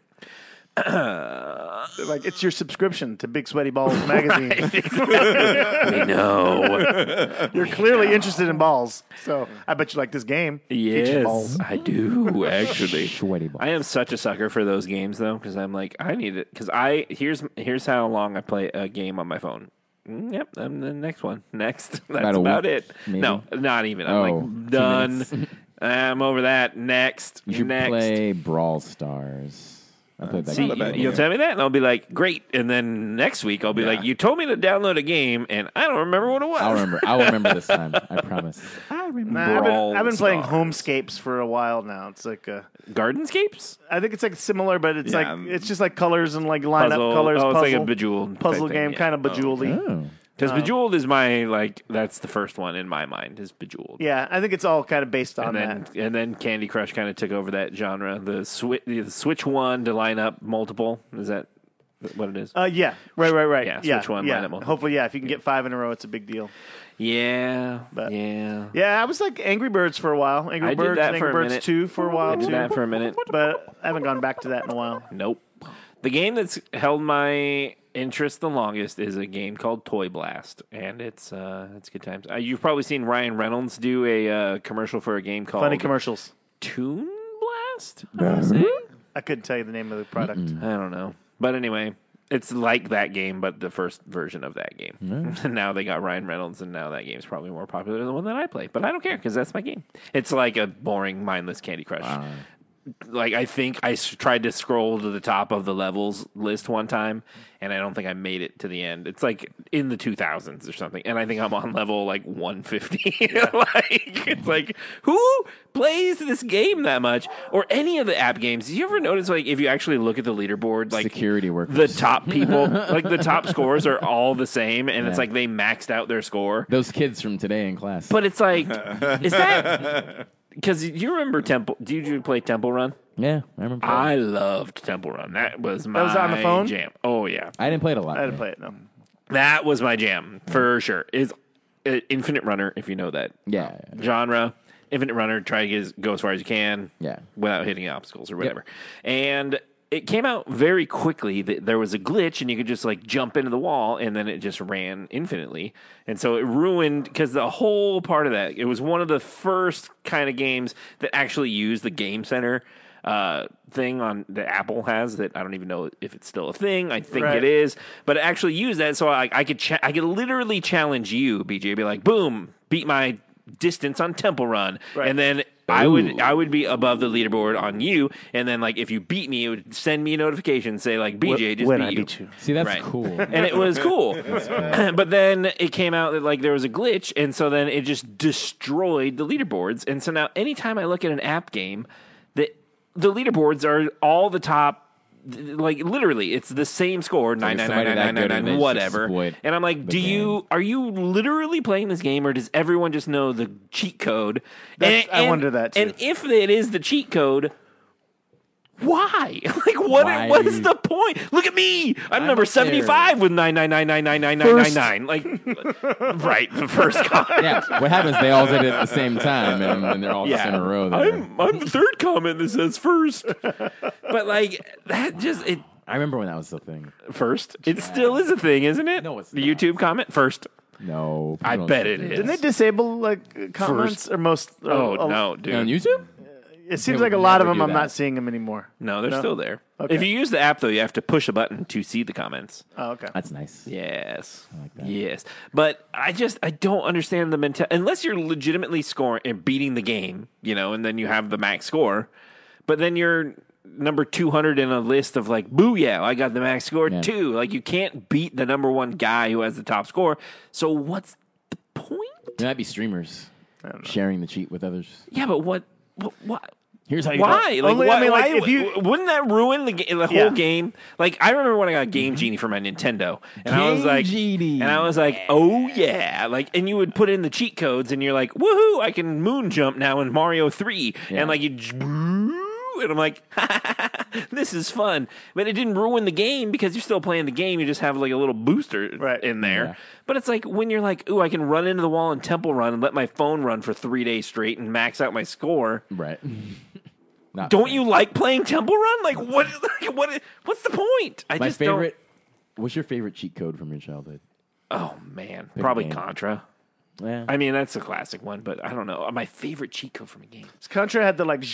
Like it's your subscription to Big Sweaty Balls magazine. We know. You're clearly interested in balls, so I bet you like this game. Features balls. Yes, I do actually. Sweaty balls. I am such a sucker for those games though, because I'm like, I need it. Because here's how long I play a game on my phone. Yep, I'm the next one. Next, that's a about week, it. maybe? No, not even. I'm Oh, like 2 done. minutes. I'm over that. Next, You should next. play Brawl Stars. I played that See, game. you'll tell me that, and I'll be like, great. And then next week, I'll be like, you told me to download a game, and I don't remember what it was. I'll remember. I'll remember this time. I promise. Nah, I've been playing Homescapes for a while now. It's like Gardenscapes? I think it's like similar, but it's Yeah. like it's just like colors and like line Puzzle. up colors. Oh, it's puzzle, like a Bejeweled puzzle type thing, game, yeah. kind of Bejeweled-y. Oh. Because Bejeweled is my, that's the first one in my mind, is Bejeweled. Yeah, I think it's all kind of based on And then Candy Crush kind of took over that genre. The switch one to line up multiple. Is that what it is? Yeah, right. Yeah, Yeah, switch one, yeah. line up multiple. Hopefully, yeah. If you can get 5 in a row, it's a big deal. Yeah, But- yeah. Yeah, I was like Angry Birds for a while. I Angry did Birds, that Angry for a Birds minute. 2 for a while I did too. that for a minute. But I haven't gone back to that in a while. Nope. The game that's held my interest the longest is a game called Toy Blast, and it's good times. You've probably seen Ryan Reynolds do a commercial for a game called Funny commercials. Toon Blast. I couldn't tell you the name of the product. I don't know, but anyway, it's like that game, but the first version of that game. And now they got Ryan Reynolds, and now that game's probably more popular than the one that I play. But I don't care because that's my game. It's like a boring, mindless Candy Crush. Like, I think I tried to scroll to the top of the levels list one time, and I don't think I made it to the end. It's like in the 2000s or something, and I think I'm on level like 150. It's like, who plays this game that much? Or any of the app games. Do you ever notice, like, if you actually look at the leaderboard, like Security workers. the top people, like the top scores are all the same, and it's Yeah. like they maxed out their score. Those kids from today in class. But it's like, is that... Because you remember Temple? Did you play Temple Run? Yeah, I remember. I loved Temple Run. That was my was on the phone? jam. Oh yeah, I didn't play it a lot. I didn't play it, no. that was my jam for sure. Is Infinite Runner, if you know that Yeah. genre. Infinite Runner, try to go as far as you can, Yeah. without hitting obstacles or whatever. And it came out very quickly that there was a glitch and you could just like jump into the wall and then it just ran infinitely. And so it ruined, because the whole part of that, it was one of the first kind of games that actually used the Game Center thing on that Apple has that I don't even know if it's still a thing. I think Right. it is, but it actually used that. So I could literally challenge you, BJ, be like, boom, beat my distance on Temple Run. Right. And then I would be above the leaderboard on you, and then like if you beat me, it would send me a notification say like BJ just when beat I you. beat you. See, that's Right. cool. And it was cool. But then it came out that like there was a glitch, and so then it just destroyed the leaderboards. And so now anytime I look at an app game, the leaderboards are all the top like literally, it's the same score, 9999999, whatever. And I'm like, are you literally playing this game, or does everyone just know the cheat code? I wonder that too. And if it is the cheat code, why? Like, what is the point? Look at me. I'm number 75 with 999999999. Like, right, the first comment. Yeah, what happens? They all did it at the same time, and they're all just in a row. There. I'm the third comment that says first. But like that just it. I remember when that was the thing. First, it still is a thing, isn't it? No, it's the not. YouTube comment first. No, I bet it is. Didn't they disable like comments or most? No, dude. On YouTube? It seems They like a would lot of never them. do I'm that. not seeing them anymore. No, they're still there. Okay. If you use the app, though, you have to push a button to see the comments. Oh, okay. That's nice. Yes. I like that. Yes. But I don't understand the mentality. Unless you're legitimately scoring and beating the game, and then you have the max score. But then you're number 200 in a list of like, booyah, I got the max score too. Like, you can't beat the number one guy who has the top score. So what's the point? There might be streamers sharing the cheat with others. Yeah, but what? Here's how you why? do it. Like, if you wouldn't that ruin the whole game? Like, I remember when I got Game Genie for my Nintendo, and I was like, oh yeah, like, and you would put in the cheat codes, and you're like, woohoo, I can moon jump now in Mario 3, and like and I'm like, this is fun, but it didn't ruin the game because you're still playing the game. You just have like a little booster in there. Yeah. But it's like when you're like, ooh, I can run into the wall and Temple Run and let my phone run for 3 days straight and max out my score. Right. Don't you like playing Temple Run? Like what's the point? My favorite. What's your favorite cheat code from your childhood? Oh man, Pick a probably game. Contra. Yeah. I mean, that's a classic one, but I don't know. My favorite cheat code from a game. Contra had the like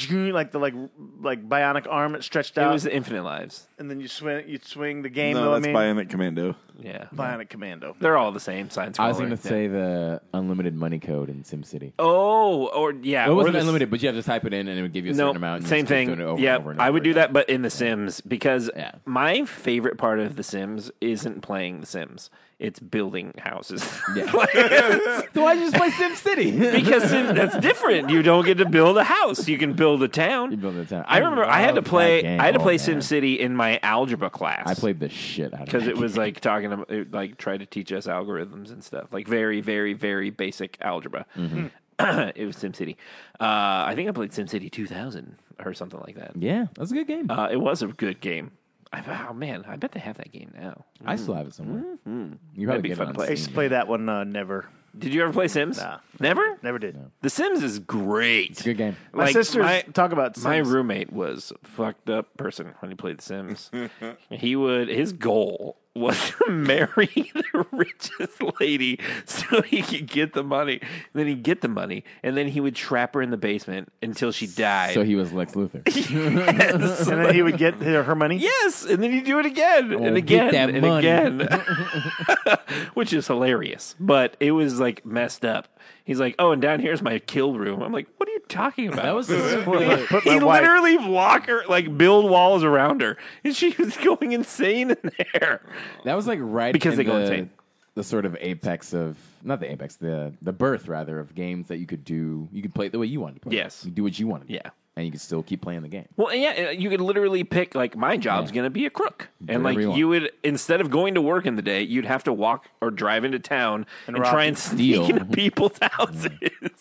bionic arm that stretched It out. was the Infinite Lives. And then you swing the game. No, though, that's I mean, Bionic Commando. Yeah. Bionic Commando. They're all the same science. I was going to say the unlimited money code in SimCity. Oh, or yeah. Well, it or wasn't the- unlimited, but you have to type it in and it would give you a certain amount. And you same just keep thing. doing it over Yeah, and over and I over would do again. that, but in The Sims, because my favorite part of The Sims isn't playing The Sims. It's building houses. Yeah. So why just play SimCity? Because that's different. You don't get to build a house. You can build a town. You build a town. I remember I had to love play. that game. I had to Oh, play man. SimCity in my algebra class. I played the shit out of it. because it was like talking about, it, like tried to teach us algorithms and stuff, like very, very, very basic algebra. Mm-hmm. It was SimCity. I think I played SimCity 2000 or something like that. Yeah, that was a good game. It was a good game. Oh man, I bet they have that game now. I still have it somewhere. Mm-hmm. You That'd probably be get fun it to on play. I used to play that one. Never. Did you ever play Sims? Nah. Never. Never did. The Sims is great. It's a good game. My sisters talk about Sims. My roommate was a fucked up person when he played The Sims. His goal was to marry the richest lady so he could get the money. Then he'd get the money, and then he would trap her in the basement until she died. So he was Lex Luthor. Yes. And then he would get her money? Yes, and then he'd do it again and get again that and money. again, which is hilarious. But it was like messed up. He's like, "Oh, and down here's my kill room." I'm like, "What are you talking about?" That was he literally block her, like build walls around her, and she was going insane in there. That was like right Because in they go insane. The sort of apex of not the apex, the birth rather of games that you could do. You could play it the way you wanted to play. Yes. You do what you wanted. to do. Yeah. And you could still keep playing the game. Well, yeah, you could literally pick like my job's going to be a crook, and like whatever you you would instead of going to work in the day, you'd have to walk or drive into town and rob try and steal. sneak into people's houses.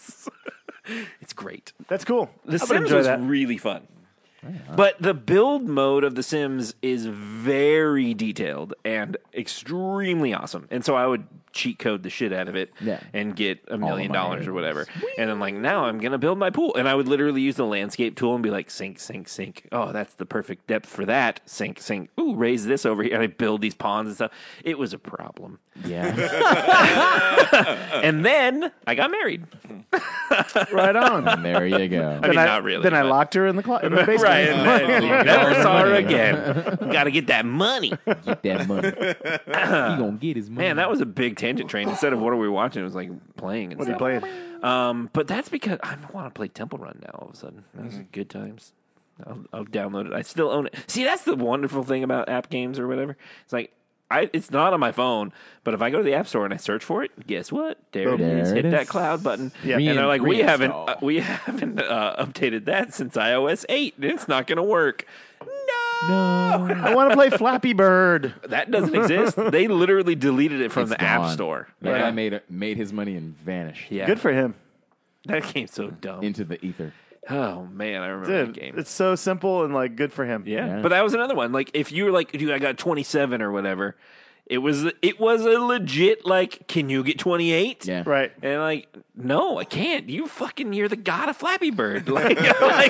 It's great. That's cool. The I would Sims enjoy was that. really fun. But the build mode of The Sims is very detailed and extremely awesome. And so I would cheat code the shit out of it and get $1 million or whatever. And then like, now I'm going to build my pool. And I would literally use the landscape tool and be like, sink, sink, sink. Oh, that's the perfect depth for that. Sink, sink. Ooh, raise this over here. And I build these ponds and stuff. It was a problem. Yeah. And then I got married. Right on. And there you go. I mean, not really. Then I but- locked her in the basement. Right, and then never saw her again. Got to get that money. Get that money. He gonna get his money. Man, that was a big tangent train. Instead of what are we watching, it was like playing and What are you stuff. playing? But that's because I want to play Temple Run now. All of a sudden, those are good times. I'll download it. I still own it. See, that's the wonderful thing about app games or whatever. It's like it's not on my phone, but if I go to the App Store and I search for it, guess what? There it is. Hit that cloud button, and they're like, we haven't updated that since iOS 8, and it's not going to work. No. No. I want to play Flappy Bird. That doesn't exist. They literally deleted it from It's the App gone. Store. That guy made his money and vanished. Yeah. Good for him. That game's so dumb. Into the ether. Oh man, I remember that game. It's so simple and like good for him. Yeah. But that was another one. Like if you were like, dude, I got 27 or whatever. It was a legit like, can you get 28? Yeah. Right. And like, no, I can't. You're the god of Flappy Bird. Like,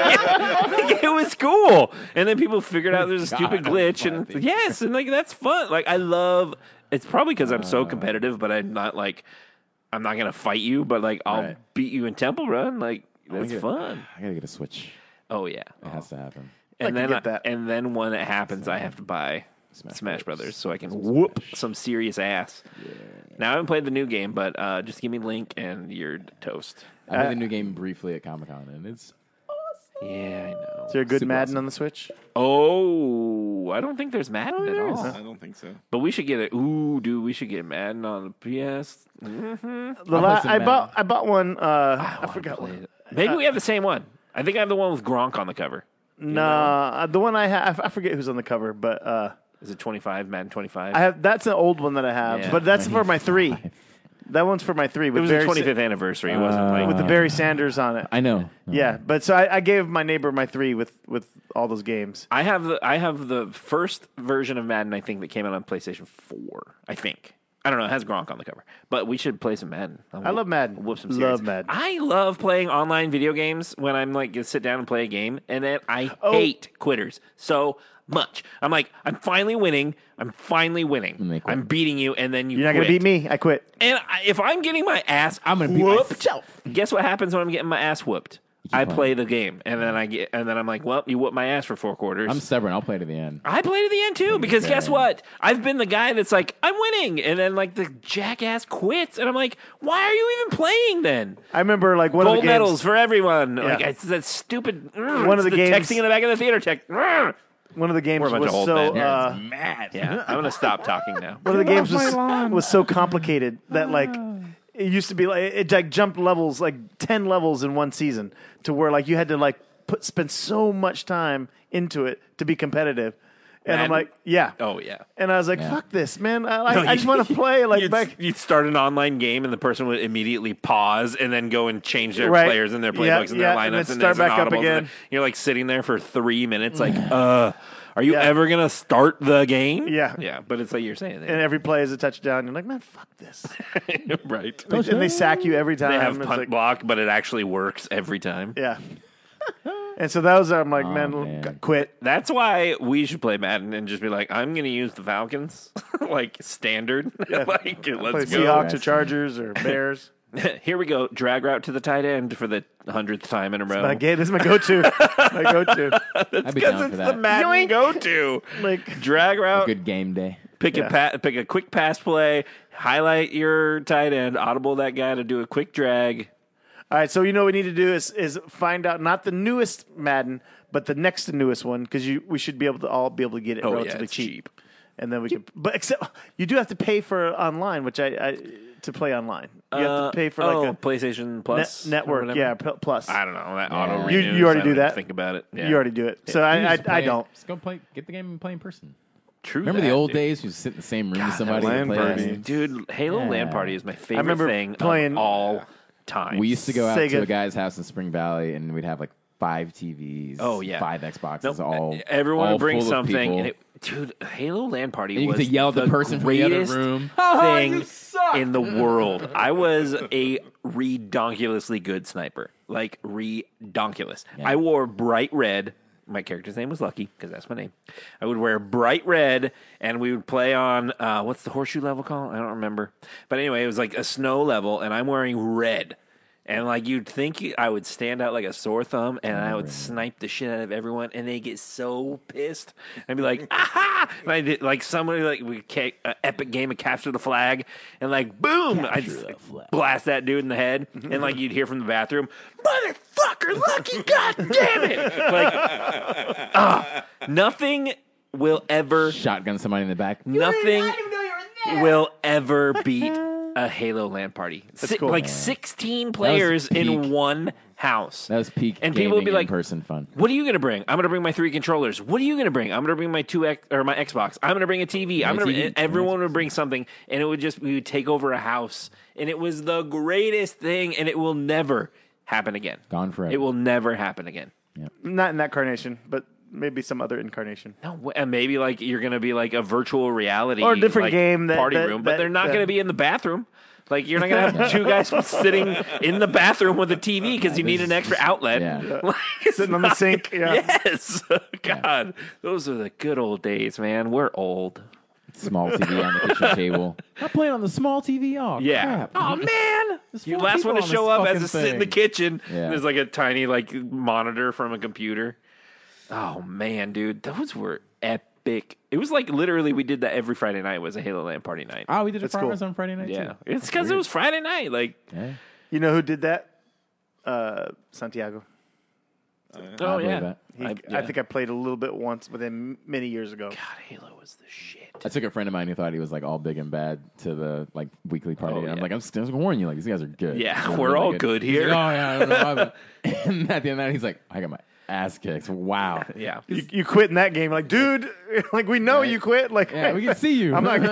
it was cool. And then people figured out there's a stupid glitch, and yes, and like that's fun. Like I love. It's probably because I'm so competitive, but I'm not gonna fight you, but like I'll beat you in Temple Run. Like that's fun. I gotta get a Switch. Oh yeah, It has to happen. and then when it happens, I have to buy Smash Brothers so I can whoop some serious ass. Yeah. Now I haven't played the new game, but just give me Link and you're toast. I played the new game briefly at Comic-Con, and it's Yeah, I know. Is there a good Super Madden awesome. on the Switch? Oh, I don't think there's Madden at all. I don't think so. But we should get it. Ooh, dude, we should get Madden on the PS. Mm-hmm. I bought one. I forgot one. Maybe we have the same one. I think I have the one with Gronk on the cover. Nah, the one I have, I forget who's on the cover, but Is it 25? Madden 25? I have. That's an old one that I have, Yeah. but that's for my 3. That one's for my 3. It was the 25th anniversary. It wasn't like with the Barry Sanders on it. I know. Yeah, but so I gave my neighbor my 3 with all those games. I have the first version of Madden, I think, that came out on PlayStation 4. I think. I don't know. It has Gronk on the cover. But we should play some Madden. I love Madden. Whoop some Love series. Madden. I love playing online video games when I'm like, gonna sit down and play a game. And then I hate quitters so much. I'm like, I'm finally winning. I'm beating you. And then You're not going to beat me. I quit. And if I'm getting my ass I'm going to beat whooped, myself. guess what happens when I'm getting my ass whooped? I play the game, and then I'm like, well, you whooped my ass for 4 quarters. I'm stubborn. I'll play to the end. I play to the end too, because guess what? I've been the guy that's like, I'm winning, and then like the jackass quits, and I'm like, why are you even playing then? I remember like one Gold of the games. medals for everyone. Yeah. Like it's that stupid. One of the games- texting in the back of the theater tech. One of the games We're a bunch was of old so men. Mad. Yeah, I'm gonna stop talking now. one of the games was so complicated that like it used to be like it like jumped levels like 10 levels in one season to where like you had to like spend so much time into it to be competitive. And I'm Madden? like, yeah. Oh yeah. And I was like, Yeah. fuck this, man. I just want to play like back. You'd start an online game and the person would immediately pause and then go and change their Right. players and their Yeah, playbooks and their yeah, and lineups then and start there's back up inaudibles, and again. then you're like sitting there for 3 minutes, like, are you ever gonna start the game? Yeah. yeah. But it's like you're saying, And every play is a touchdown. You're like, man, fuck this. right? And they sack you every time. They have It's punt like, block, but it actually works every time. yeah. And so that was, I'm like, man, man. quit. That's why we should play Madden and just be like, I'm going to use the Falcons, like standard. Like, Play let's go. Seahawks or Chargers or Bears. Here we go. Drag route to the tight end for the 100th time in a row. This is my go-to. My go-to. I'd be Because down it's for the that. Madden go-to. Like, Drag route, Good game day. pick a quick pass play, highlight your tight end, audible that guy to do a quick drag. all right, so you know what we need to do is find out not the newest Madden, but the next to newest one because we should be able to get it relatively it's cheap. And then we can, but except you do have to pay for online, which I to play online. You have to pay for like a PlayStation Plus network, or whatever. yeah, plus. I don't know that Yeah. auto. You renews. already I do don't that? even Think about it. Yeah. You already do it, so You just I play- don't. Just go get the game and play in person. True. Remember that, the old dude. days? You sit in the same room with somebody LAN and play. party. Dude, Halo Yeah. LAN Party is my favorite remember thing playing- of all time. We used to go out Sega. to a guy's house in Spring Valley, and we'd have like 5 TVs. Oh, yeah. 5 Xboxes. Nope. All Everyone all would bring full of something. people. And dude, Halo LAN Party And you was get to yell at the person from the other greatest room. thing in the world. I was a redonkulously good sniper. Like, redonkulous. Yeah. I wore bright red. My character's name was Lucky, because that's my name. I would wear bright red, and we would play on, what's the horseshoe level called? I don't remember. But anyway, it was like a snow level, and I'm wearing red. And like you'd think I would stand out like a sore thumb, and I would snipe the shit out of everyone, and they get so pissed. I'd be like, "Aha!" And I did like somebody like we an epic game of capture the flag, and like boom, I'd blast that dude in the head, and like you'd hear from the bathroom, "Motherfucker, Lucky, goddamn it!" Like, nothing will ever Shotgun somebody in the back. nothing will ever beat a Halo LAN party. cool. Like 16 players in peak. one house. That was peak. And people would be like, in-person fun. "What are you going to bring?" I'm going to bring my 3 controllers. What are you going to bring? I'm going to bring my my Xbox. I'm going to bring a TV. Everyone would bring something, and we would take over a house, and it was the greatest thing, and it will never happen again. Gone forever. It will never happen again. Yep. Not in that carnation, but maybe some other incarnation. No, and maybe like you're going to be like a virtual reality or a different like, game party room, but they're not going to be in the bathroom. Like, you're not going to have 2 guys sitting in the bathroom with a TV because you need an extra outlet. Yeah. Like, sitting on the sink. Yeah. Yes. God, those are the good old days, man. We're old. Small TV on the kitchen table. I'm playing on the small TV. Oh, crap. Oh, man. You last one to show up as to sit in the kitchen. Yeah. There's like a tiny like monitor from a computer. Oh, man, dude. Those were epic. It was like literally we did that every Friday night was a Halo LAN party night. Oh, we did it for us on Friday night, yeah. too. It's because it was Friday night. Like, You know who did that? Santiago. Oh, yeah. I think I played a little bit once with him many years ago. God, Halo was the shit. I took a friend of mine who thought he was like all big and bad to the like weekly party. Oh, And I'm yeah. like, I'm just gonna warn you, like these guys are good. Yeah, They're we're really all good He's here. like, oh yeah, I don't know. And at the end of the night, he's like, I got my ass kicked. Wow. Yeah. You quit in that game, like, dude, like we know you quit. Like, Yeah, we can see you. I'm not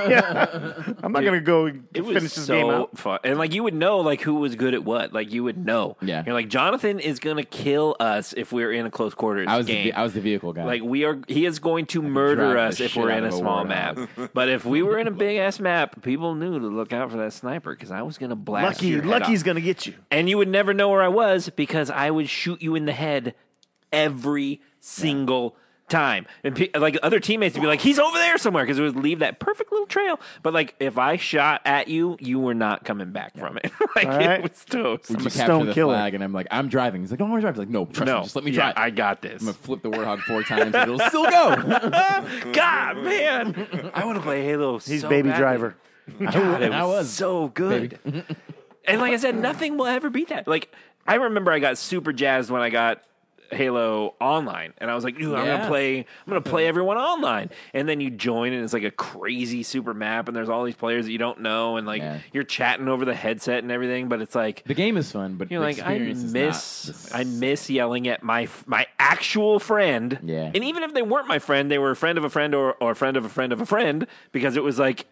gonna go finish this game out. Fun. And like you would know like who was good at what. Like you would know. Yeah. You're like, Jonathan is gonna kill us if we're in a close quarters game. I was the vehicle guy. Like he is going to murder drive us the if shit we're out in a of a small warthog. map. But if we were in a big ass map, people knew to look out for that sniper because I was gonna blast your head Lucky's off. gonna get you. And you would never know where I was because I would shoot you in the head every single time. And like other teammates would be like, he's over there somewhere because it would leave that perfect little trail. But like if I shot at you, you were not coming back from it. Like right. it was toast. we just capture the flag, and I'm like, I'm driving. He's like, don't worry, drive. He's like, no, trust me, just let me drive. I got this. I'm gonna flip the Warthog 4 times, and it'll still go. God, man, I want to play Halo. He's so baby badly. driver. God, it was so good. And like I said, nothing will ever beat that. Like I remember, I got super jazzed when I got Halo Online, and I was like, dude, I'm gonna play everyone online. And then you join, and it's like a crazy super map, and there's all these players that you don't know, and like you're chatting over the headset and everything. But it's like the game is fun, but you're the like, I experience miss yelling at my actual friend. Yeah. And even if they weren't my friend, they were a friend of a friend or a friend of a friend of a friend, because it was like,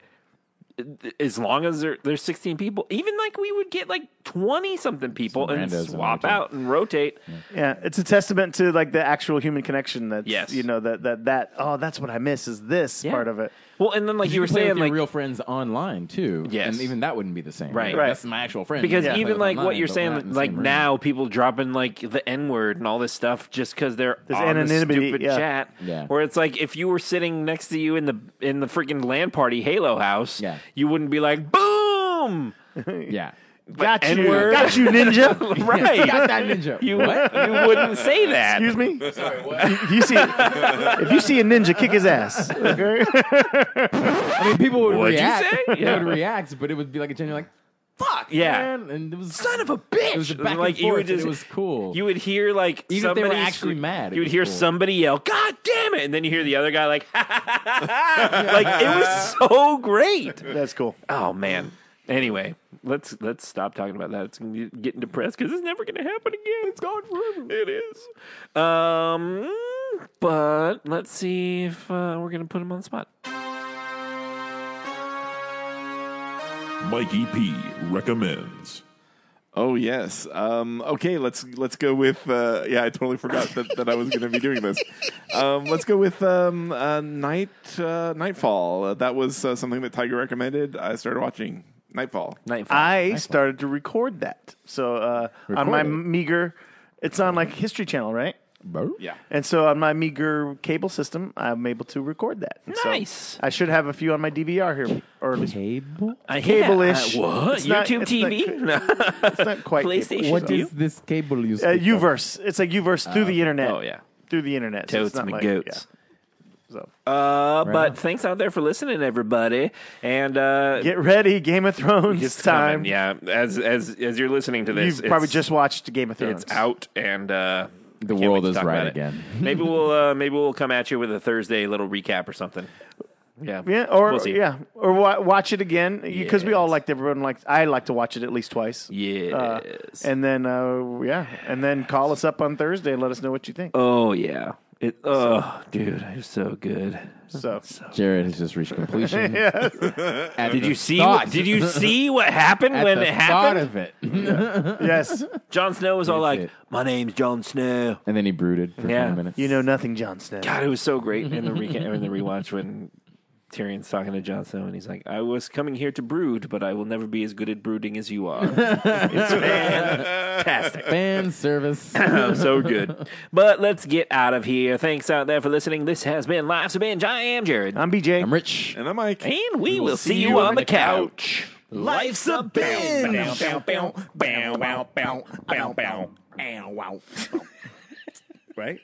as long as there's 16 people, even like we would get like 20 something people and swap out and rotate. Yeah, it's a testament to like the actual human connection. That's Yes. you know that that's what I miss is this part of it. Well, and then like you were play saying, with your like real friends online too. Yes. And even that wouldn't be the same. Right. Like, Right. That's my actual friend. because Yeah. even Play with like what online, you're but we're not in saying, the like same room. now people dropping like the N word and all this stuff just because they're There's on the anonymity, stupid yeah. chat. Yeah. Where it's like if you were sitting next to you in the freaking LAN party Halo house, you wouldn't be like boom. Yeah. Got you, N-word. got you, ninja. Right. Got that ninja. You wouldn't say that. Excuse me. Sorry, what? If you see a ninja, kick his ass. Okay? I mean, people would What'd you react. say? They Yeah. would react, but it would be like a genuine like, fuck, Yeah. man. And it was Son of a bitch! It was a back Like, and you forth, would just- and it was cool. You would hear like Even if they somebody were actually mad, it You would was hear cool. somebody yell, "God damn it!" and then you hear the other guy like, like it was so great. That's cool. Oh man. Anyway, let's stop talking about that. It's getting depressed because it's never going to happen again. It's gone forever. It is. But let's see if we're going to put him on the spot. Mikey P recommends. Oh yes. Okay, let's go with. I totally forgot that I was going to be doing this. Let's go with Nightfall. That was something that Tiger recommended. I started watching Nightfall. I started to record that. So on my meager, it's on like History Channel, right? Yeah. And so on my meager cable system, I'm able to record that. And so Nice. I should have a few on my DVR here, or at least Cable? cable-ish. What? It's not- YouTube it's TV? Not, it's not quite PlayStation cable. What is this cable you speak of? Uverse. It's like Uverse through the internet. Oh yeah. Through the internet. So Totes it's not me like, goats. So But thanks out there for listening, everybody. And get ready, Game of Thrones it's time. coming. Yeah, as you're listening to this, You've probably it's- just watched Game of Thrones. It's out, and The can't world wait to is talk right about it. again. Maybe we'll come at you with a Thursday little recap or something. Yeah. Yeah, or We'll see. or watch it again because we all I like to watch it at least twice. Yes. And then and then call us up on Thursday and let us know what you think. Oh yeah. Dude, it's so good. So Jared has just reached completion. Did you see what happened when it Thought happened? of it. Yes. Jon Snow was all like, "My name's Jon Snow," and then he brooded for 20 minutes. You know nothing, Jon Snow. God, it was so great in the rewatch when Tyrion's talking to Jon Snow and he's like, "I was coming here to brood, but I will never be as good at brooding as you are." It's fantastic. Fan service. So good. But let's get out of here. Thanks out there for listening. This has been Life's a Binge. I am Jared. I'm BJ. I'm Rich. And I'm Mike. And we will see you on the couch. Life's a binge. Right?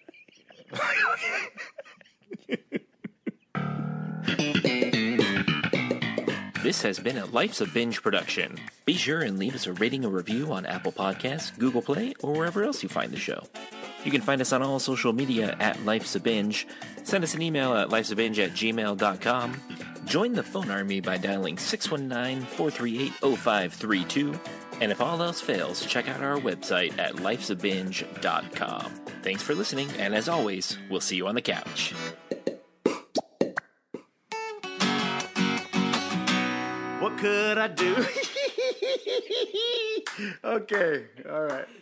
This has been a Life's a Binge production. Be sure and leave us a rating or review on Apple Podcasts, Google Play, or wherever else you find the show. You can find us on all social media at Life's a Binge. Send us an email at lifesabinge@gmail.com. Join the phone army by dialing 619-438-0532. And if all else fails, check out our website at lifesabinge.com. Thanks for listening, and as always, we'll see you on the couch. What could I do? Okay. All right.